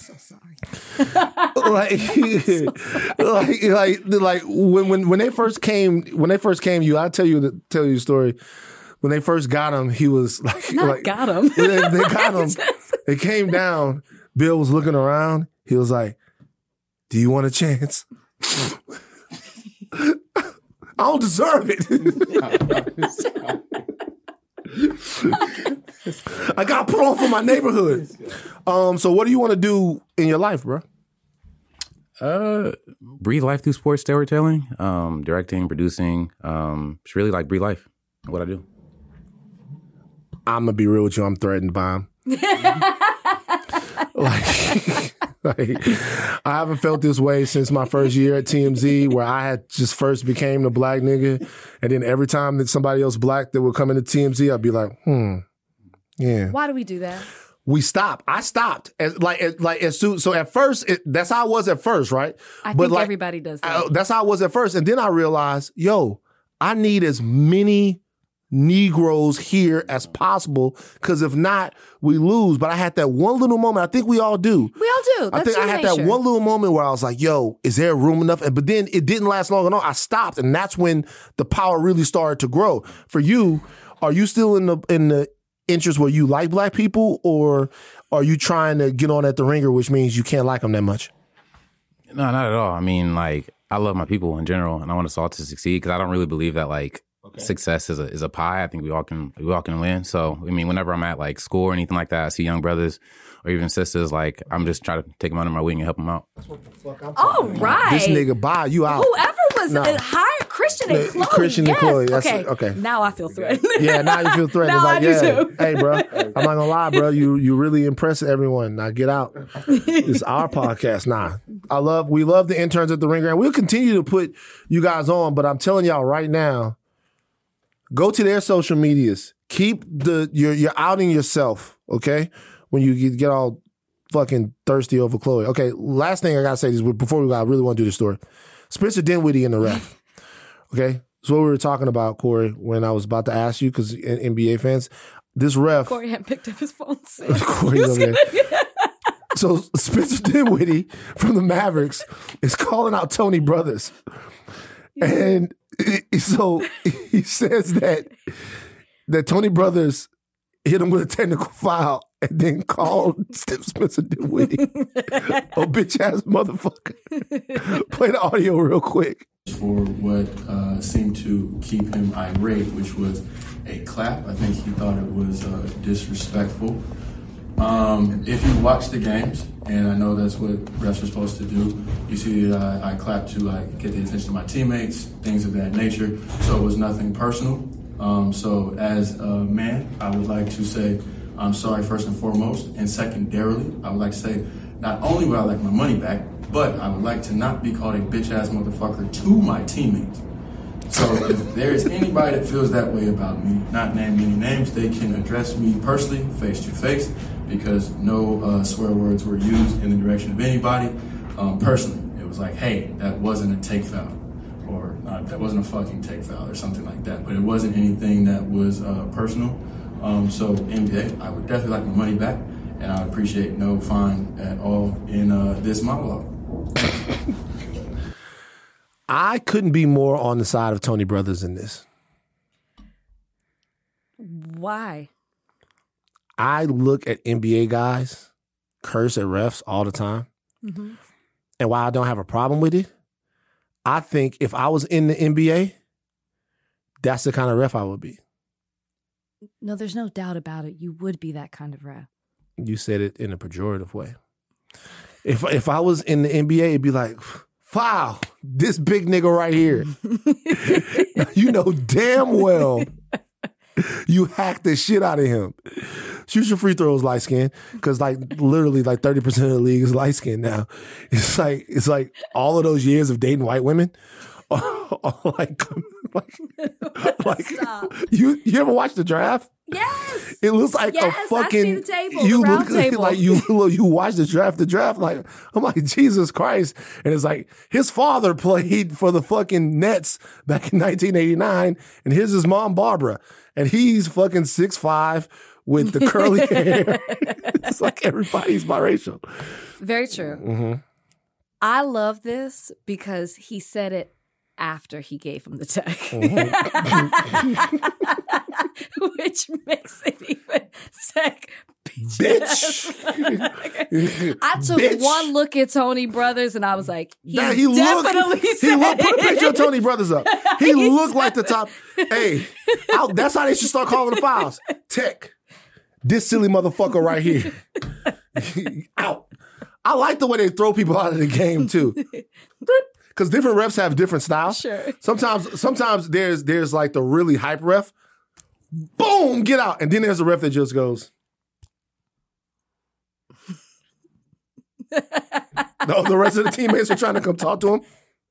like when they first came, you, I'll tell you a story. When they first got him, he was like got him. They got him. They came down. Bill was looking around. He was like, "Do you want a chance?" I don't deserve it. I got put on for my neighborhood. So what do you want to do in your life, bro? Breathe life through sports storytelling, directing, producing. Just really like breathe life. What I do. I'm gonna be real with you. I'm threatened by him. Like, I haven't felt this way since my first year at TMZ, where I had just first became the black nigga, and then every time that somebody else black that would come into TMZ, I'd be like, yeah. Why do we do that? We stopped. I stopped. As soon. So at first, that's how I was at first, right? I think everybody does that. That's how I was at first, and then I realized, I need as many Negroes here as possible, because if not, we lose. But I had that one little moment. I think we all do. We all do. That's I think I had nature. that one little moment where I was like, is there room enough? But then it didn't last long enough. I stopped, and that's when the power really started to grow. For you, are you still in the interest where you like black people, or are you trying to get on at The Ringer, which means you can't like them that much? No, not at all. I mean, like, I love my people in general, and I want us all to succeed, because I don't really believe that, like, success is a pie. I think we all can win. So, I mean, whenever I'm at, like, school or anything like that, I see young brothers or even sisters, like, I'm just trying to take them under my wing and help them out. All right. This nigga buy you out. Whoever was hired Christian and Chloe. Christian and yes. Chloe. That's okay. Now I feel threatened. Yeah, now you feel threatened. Now Like, I do too. Hey, bro, I'm not gonna lie, bro. You really impress everyone. Now get out. It's our podcast. Nah, we love the interns at The Ringer, and we'll continue to put you guys on. But I'm telling y'all right now, go to their social medias. Keep you're outing yourself, okay? When you get all fucking thirsty over Chloe. Okay, last thing I gotta say is before we go, I really want to do this story. Spencer Dinwiddie in the ref. Okay, so what we were talking about, Corey, when I was about to ask you, because NBA fans, this ref. Corey hadn't picked up his phone since. Corey's over there. So Spencer Dinwiddie from the Mavericks is calling out Tony Brothers. And so he says that that Tony Brothers hit him with a technical foul and then called Steph Spencer Dinwiddie a bitch ass motherfucker. Play the audio real quick. For what seemed to keep him irate, which was a clap. I think he thought it was disrespectful. If you watch the games, and I know that's what refs are supposed to do, you see that I clap to get the attention of my teammates, things of that nature. So it was nothing personal. So as a man, I would like to say I'm sorry first and foremost, and secondarily, I would like to say not only would I like my money back, but I would like to not be called a bitch-ass motherfucker to my teammates. So if there's anybody that feels that way about me, not name any names, they can address me personally, face to face, because no swear words were used in the direction of anybody. Personally, it was like, hey, that wasn't a take foul, or that wasn't a fucking take foul, or something like that. But it wasn't anything that was personal. So NBA, I would definitely like my money back, and I would appreciate no fine at all in this monologue. I couldn't be more on the side of Tony Brothers in this. Why? I look at NBA guys curse at refs all the time. Mm-hmm. And while I don't have a problem with it, I think if I was in the NBA, that's the kind of ref I would be. No, there's no doubt about it. You would be that kind of ref. You said it in a pejorative way. If I was in the NBA, it'd be like, foul, this big nigga right here. You know damn well you hacked the shit out of him. Shoot your free throws, light skin, because literally 30% of the league is light skin now. It's like all of those years of dating white women. You ever watch the draft? Yes. It looks like a fucking. I see the table, you the round look table. like you watch the draft. Like I'm like Jesus Christ, and it's like his father played for the fucking Nets back in 1989, and here's his mom Barbara, and he's fucking 6'5" with the curly hair. It's like everybody's biracial. Very true. Mm-hmm. I love this because he said it after he gave him the tech. Mm-hmm. Which makes it even sick. Bitch. I took Bitch. one look at Tony Brothers and I was like, he He definitely said put a picture of it. Tony Brothers up. He looked like the top. Hey, that's how they should start calling the fouls. Tech. This silly motherfucker right here. Out. I like the way they throw people out of the game too. Because different refs have different styles. Sure. Sometimes there's like the really hype ref. Boom, get out. And then there's a ref that just goes. The rest of the teammates are trying to come talk to him.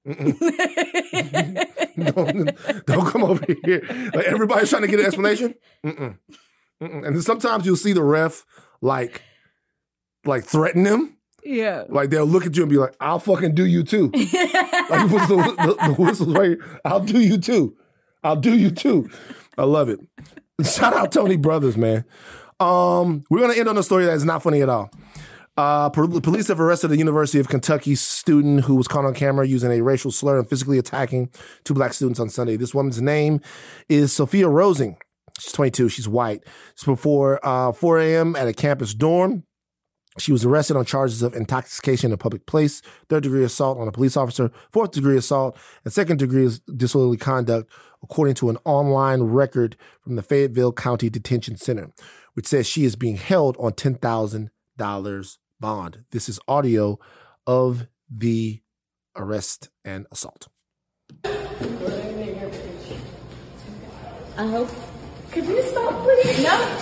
Don't come over here. Like everybody's trying to get an explanation. And then sometimes you'll see the ref like threaten them. Yeah. Like they'll look at you and be like, I'll fucking do you too. Like the whistle's right here. I'll do you too. I'll do you too. I love it. Shout out Tony Brothers, man. We're going to end on a story that is not funny at all. Police have arrested a University of Kentucky student who was caught on camera using a racial slur and physically attacking two black students on Sunday. This woman's name is Sophia Rosing. She's 22. She's white. It's before 4 a.m. at a campus dorm. She was arrested on charges of intoxication in a public place, 3rd-degree assault on a police officer, 4th-degree assault, and 2nd-degree disorderly conduct, according to an online record from the Fayetteville County Detention Center, which says she is being held on $10,000 bond. This is audio of the arrest and assault. I hope. Could you stop, please? No.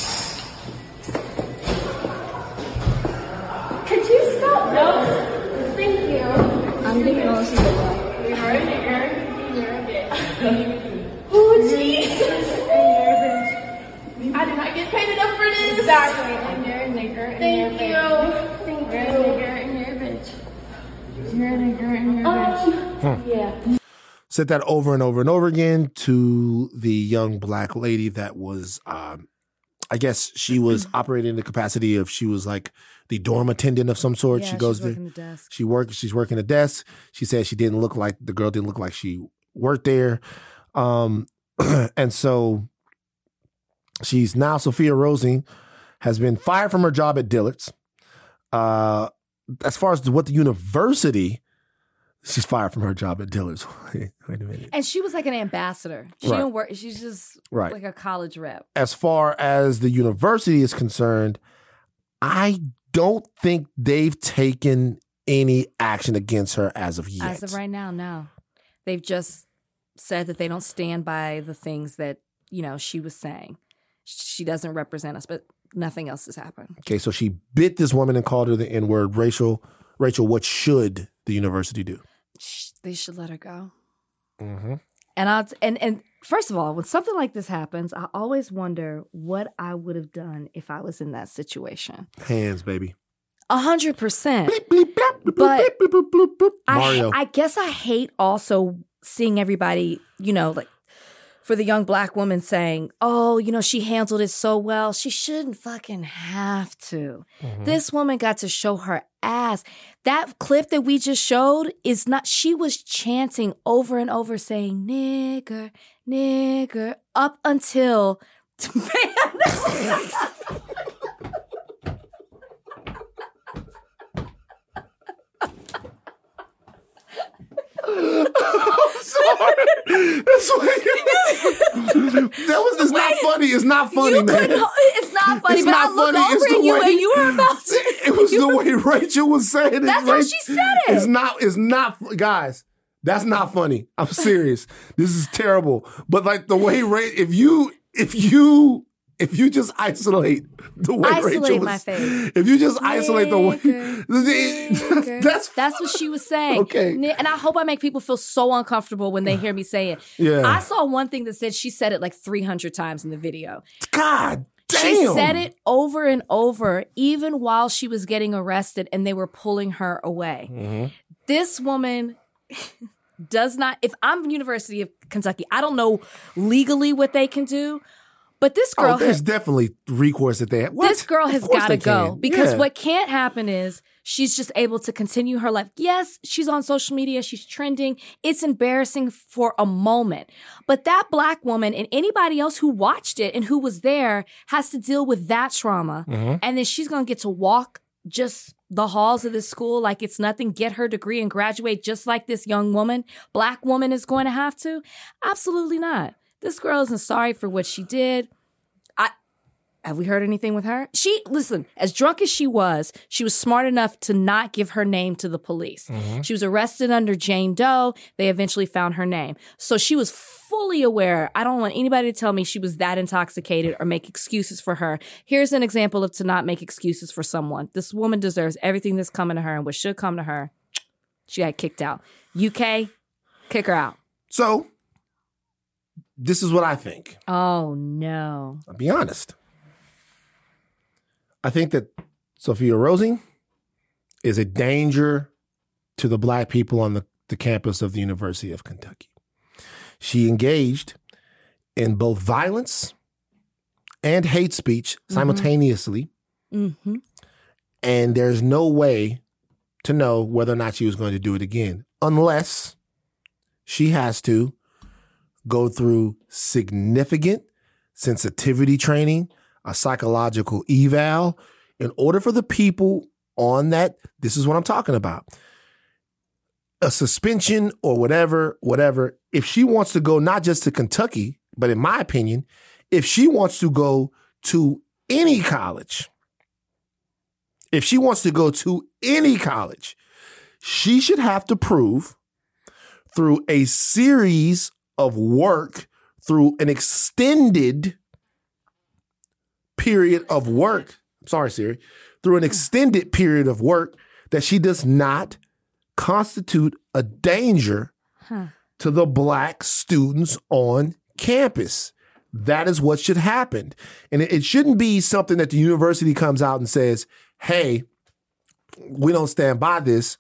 Could you stop? No. Thank you. I'm gonna go see the light. You're a nigger. You're a bitch. Oh, Jesus. I did not get paid enough for this. Exactly. And you're a nigger. Thank you. Thank you. You're a nigger and you're a bitch. You're a nigger and you're a bitch. Yeah. Said that over and over and over again to the young black lady that was, I guess she was operating in the capacity of, she was like the dorm attendant of some sort. Yeah, she goes she's there. working the desk. She's working the desk. She said the girl didn't look like she worked there. And so She's now, Sophia Rosing, has been fired from her job at Dillard's. As far as what the university, she's fired from her job at Dillard's. Wait a minute. And she was like an ambassador. She Right. didn't work. She's just Right. like a college rep. As far as the university is concerned, I don't think they've taken any action against her as of yet. As of right now, no. They've just said that they don't stand by the things that, she was saying. She doesn't represent us, but nothing else has happened. Okay, so she bit this woman and called her the N-word. Rachel, what should the university do? They should let her go. Mm-hmm. And first of all, when something like this happens, I always wonder what I would have done if I was in that situation. Hands, baby. 100%. But Mario. I guess I hate also seeing everybody, like for the young black woman saying, oh, she handled it so well. She shouldn't fucking have to. Mm-hmm. This woman got to show her ass. That clip that we just showed is not, she was chanting over and over saying, nigger, nigger, up until, I'm sorry. That's it's not funny. It's not funny, man. It's not funny, It's but not I look funny. over It's the at you way- and you were about to. It was the way Rachel was saying it. That's how she said it. It's not, guys, that's not funny. I'm serious. This is terrible. But like the way if you just isolate the way Isolate Rachel my was, face. if you just isolate the way, That's what she was saying. Okay. And I hope I make people feel so uncomfortable when they hear me say it. Yeah. I saw one thing that said she said it like 300 times in the video. God damn. She said it over and over, even while she was getting arrested and they were pulling her away. Mm-hmm. This woman does not, if I'm University of Kentucky, I don't know legally what they can do, but this girl there's definitely recourse that they have. What? This girl has Of course got to they go can. because Yeah. what can't happen is she's just able to continue her life. Yes, she's on social media. She's trending. It's embarrassing for a moment. But that black woman and anybody else who watched it and who was there has to deal with that trauma. Mhm. And then she's going to get to walk just the halls of this school like it's nothing, get her degree and graduate just like this young woman, black woman is going to have to? Absolutely not. This girl isn't sorry for what she did. Have we heard anything with her? Listen, as drunk as she was smart enough to not give her name to the police. Mm-hmm. She was arrested under Jane Doe. They eventually found her name. So she was fully aware. I don't want anybody to tell me she was that intoxicated or make excuses for her. Here's an example of to not make excuses for someone. This woman deserves everything that's coming to her and what should come to her. She got kicked out. UK, kick her out. So, this is what I think. Oh, no. I'll be honest. I think that Sophia Rosing is a danger to the black people on the campus of the University of Kentucky. She engaged in both violence and hate speech simultaneously. Mm-hmm. And there's no way to know whether or not she was going to do it again, unless she has to go through significant sensitivity training, a psychological eval, in order for the people on that, this is what I'm talking about, a suspension or whatever, if she wants to go not just to Kentucky, but in my opinion, if she wants to go to any college, she should have to prove through a series of work, through an extended period of work, through an extended period of work, that she does not constitute a danger to the black students on campus. That is what should happen. And it shouldn't be something that the university comes out and says, hey, we don't stand by this.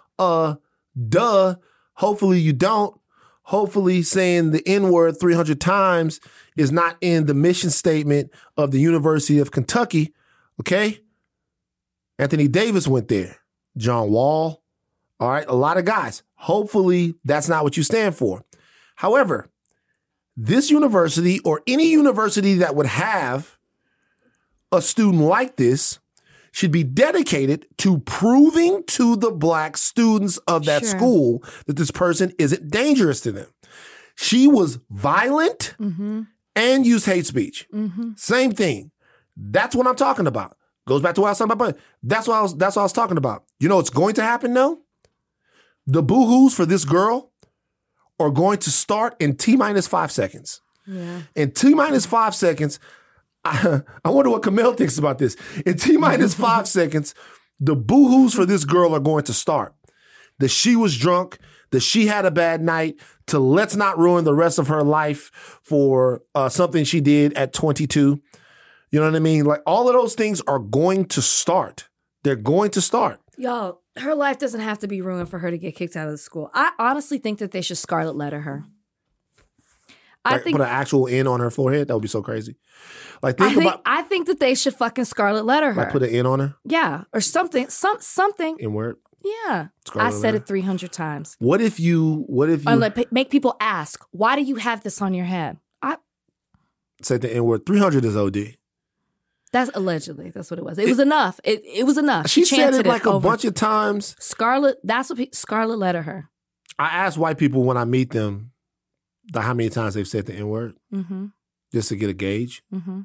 Hopefully you don't. Hopefully saying the N-word 300 times is not in the mission statement of the University of Kentucky, okay? Anthony Davis went there. John Wall, all right, a lot of guys. Hopefully that's not what you stand for. However, this university or any university that would have a student like this should be dedicated to proving to the black students of that school that this person isn't dangerous to them. She was violent and used hate speech. Same thing. That's what I'm talking about. Goes back to what I was talking about. That's what I was talking about. You know what's going to happen though? The boo-hoos for this girl are going to start in T-minus 5 seconds. Yeah. In T-minus 5 seconds, I wonder what Camille thinks about this. In T-minus 5 seconds, the boo-hoos for this girl are going to start. That she was drunk, that she had a bad night, to let's not ruin the rest of her life for something she did at 22. You know what I mean? Like, all of those things are going to start. They're going to start. Yo, her life doesn't have to be ruined for her to get kicked out of the school. I honestly think that they should scarlet letter her. Like, put an actual N on her forehead? That would be so crazy. Like, I think that they should fucking scarlet letter her. Like, put an N on her? Yeah, or something. Something. N-word? Yeah. Scarlet I said letter. it 300 times. What if you Or like, make people ask, why do you have this on your head? said the N-word? 300 is OD. That's allegedly. That's what it was. It was enough. It was enough. She said chanted it like a over. bunch of times. Scarlet, that's what Scarlet letter her. I ask white people when I meet them how many times they've said the N-word, just to get a gauge.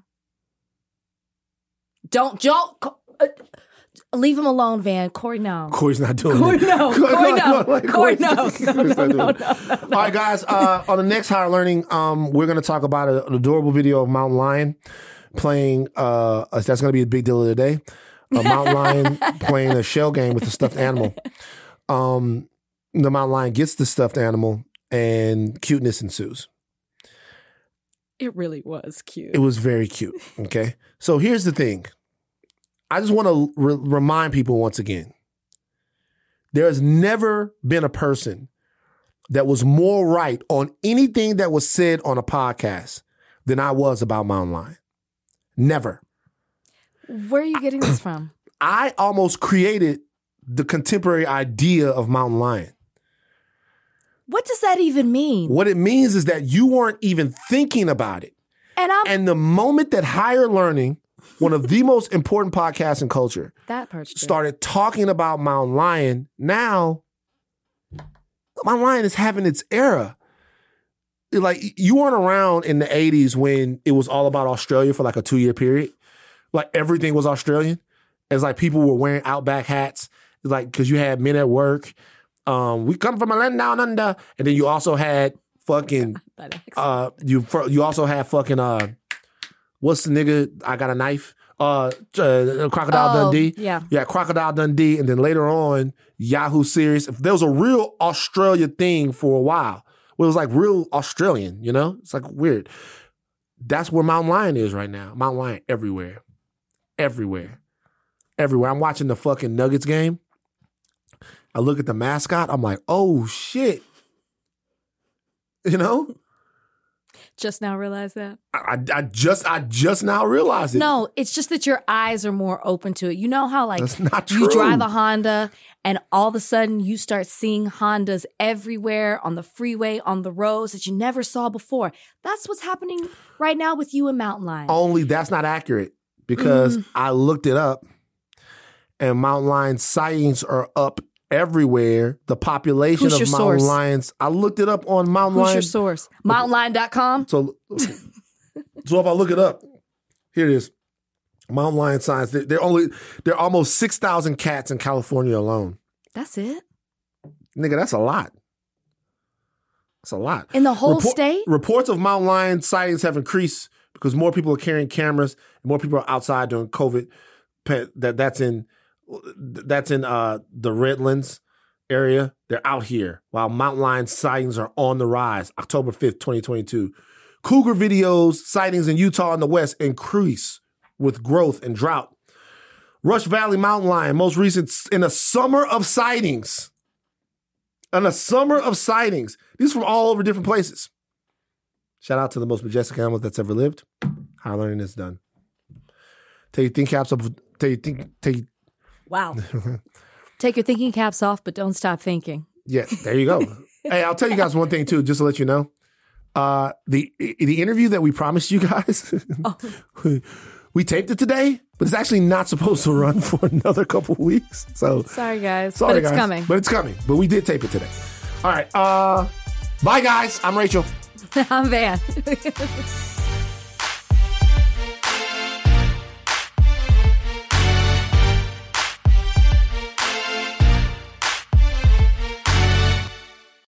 Don't leave him alone, Van. Corey, no. Corey's not doing Corey, it. no. Corey, no. Corey, no. No. All right, guys. On the next Higher Learning, we're going to talk about an adorable video of Mountain Lion playing. That's going to be a big deal of the day. A mountain lion playing a shell game with a stuffed animal. The mountain lion gets the stuffed animal, and cuteness ensues. It really was cute. It was very cute. Okay. So here's the thing. I just want to remind people once again. There has never been a person that was more right on anything that was said on a podcast than I was about Mountain Lion. Never. Where are you getting this from? I almost created the contemporary idea of Mountain Lion. What does that even mean? What it means is that you weren't even thinking about it. And the moment that Higher Learning, one of the most important podcasts in culture, started talking about Mountain Lion, now Mountain Lion is having its era. Like, you weren't around in the 80s when it was all about Australia for like a 2-year period. Like, everything was Australian. It's like people were wearing Outback hats, like, because you had men at work. We come from a land down under. And then you also had fucking, you also had fucking, what's the nigga? I got a knife. Crocodile Dundee. Yeah. Yeah, Crocodile Dundee. And then later on, Yahoo Serious. There was a real Australia thing for a while. Where it was like real Australian, you know? It's like weird. That's where Mountain Lion is right now. Mountain Lion everywhere. Everywhere. Everywhere. I'm watching the fucking Nuggets game. I look at the mascot. I'm like, oh shit. You know? Just now realize that? I just now realized it. No, it's just that your eyes are more open to it. You know how, like, That's not true. you drive a Honda and all of a sudden you start seeing Hondas everywhere on the freeway, on the roads that you never saw before. That's what's happening right now with you and Mountain Lion. Only that's not accurate because I looked it up and Mountain Lion sightings are up everywhere. The population Who's of your mountain source? lions. I looked it up on Mountain Who's Lion. your source? MountainLion.com? So if I look it up, here it is. Mountain lion signs. There are almost 6,000 cats in California alone. That's it? Nigga, that's a lot. That's a lot. In the whole state? Reports of mountain lion sightings have increased because more people are carrying cameras and more people are outside during COVID. That's in the Redlands area. They're out here while mountain lion sightings are on the rise. October 5th, 2022. Cougar videos, sightings in Utah and the West increase with growth and drought. Rush Valley mountain lion, most recent in a summer of sightings. In a summer of sightings. These from all over different places. Shout out to the most majestic animal that's ever lived. Higher Learning is done. Take your thinking caps off. Wow. Take your thinking caps off, but don't stop thinking. Yeah, there you go. Hey, I'll tell you guys one thing too, just to let you know. The interview that we promised you guys, we taped it today, but it's actually not supposed to run for another couple weeks. So sorry, guys. Sorry, but it's guys. coming. But it's coming. But we did tape it today. All right. Bye, guys. I'm Rachel. I'm Van.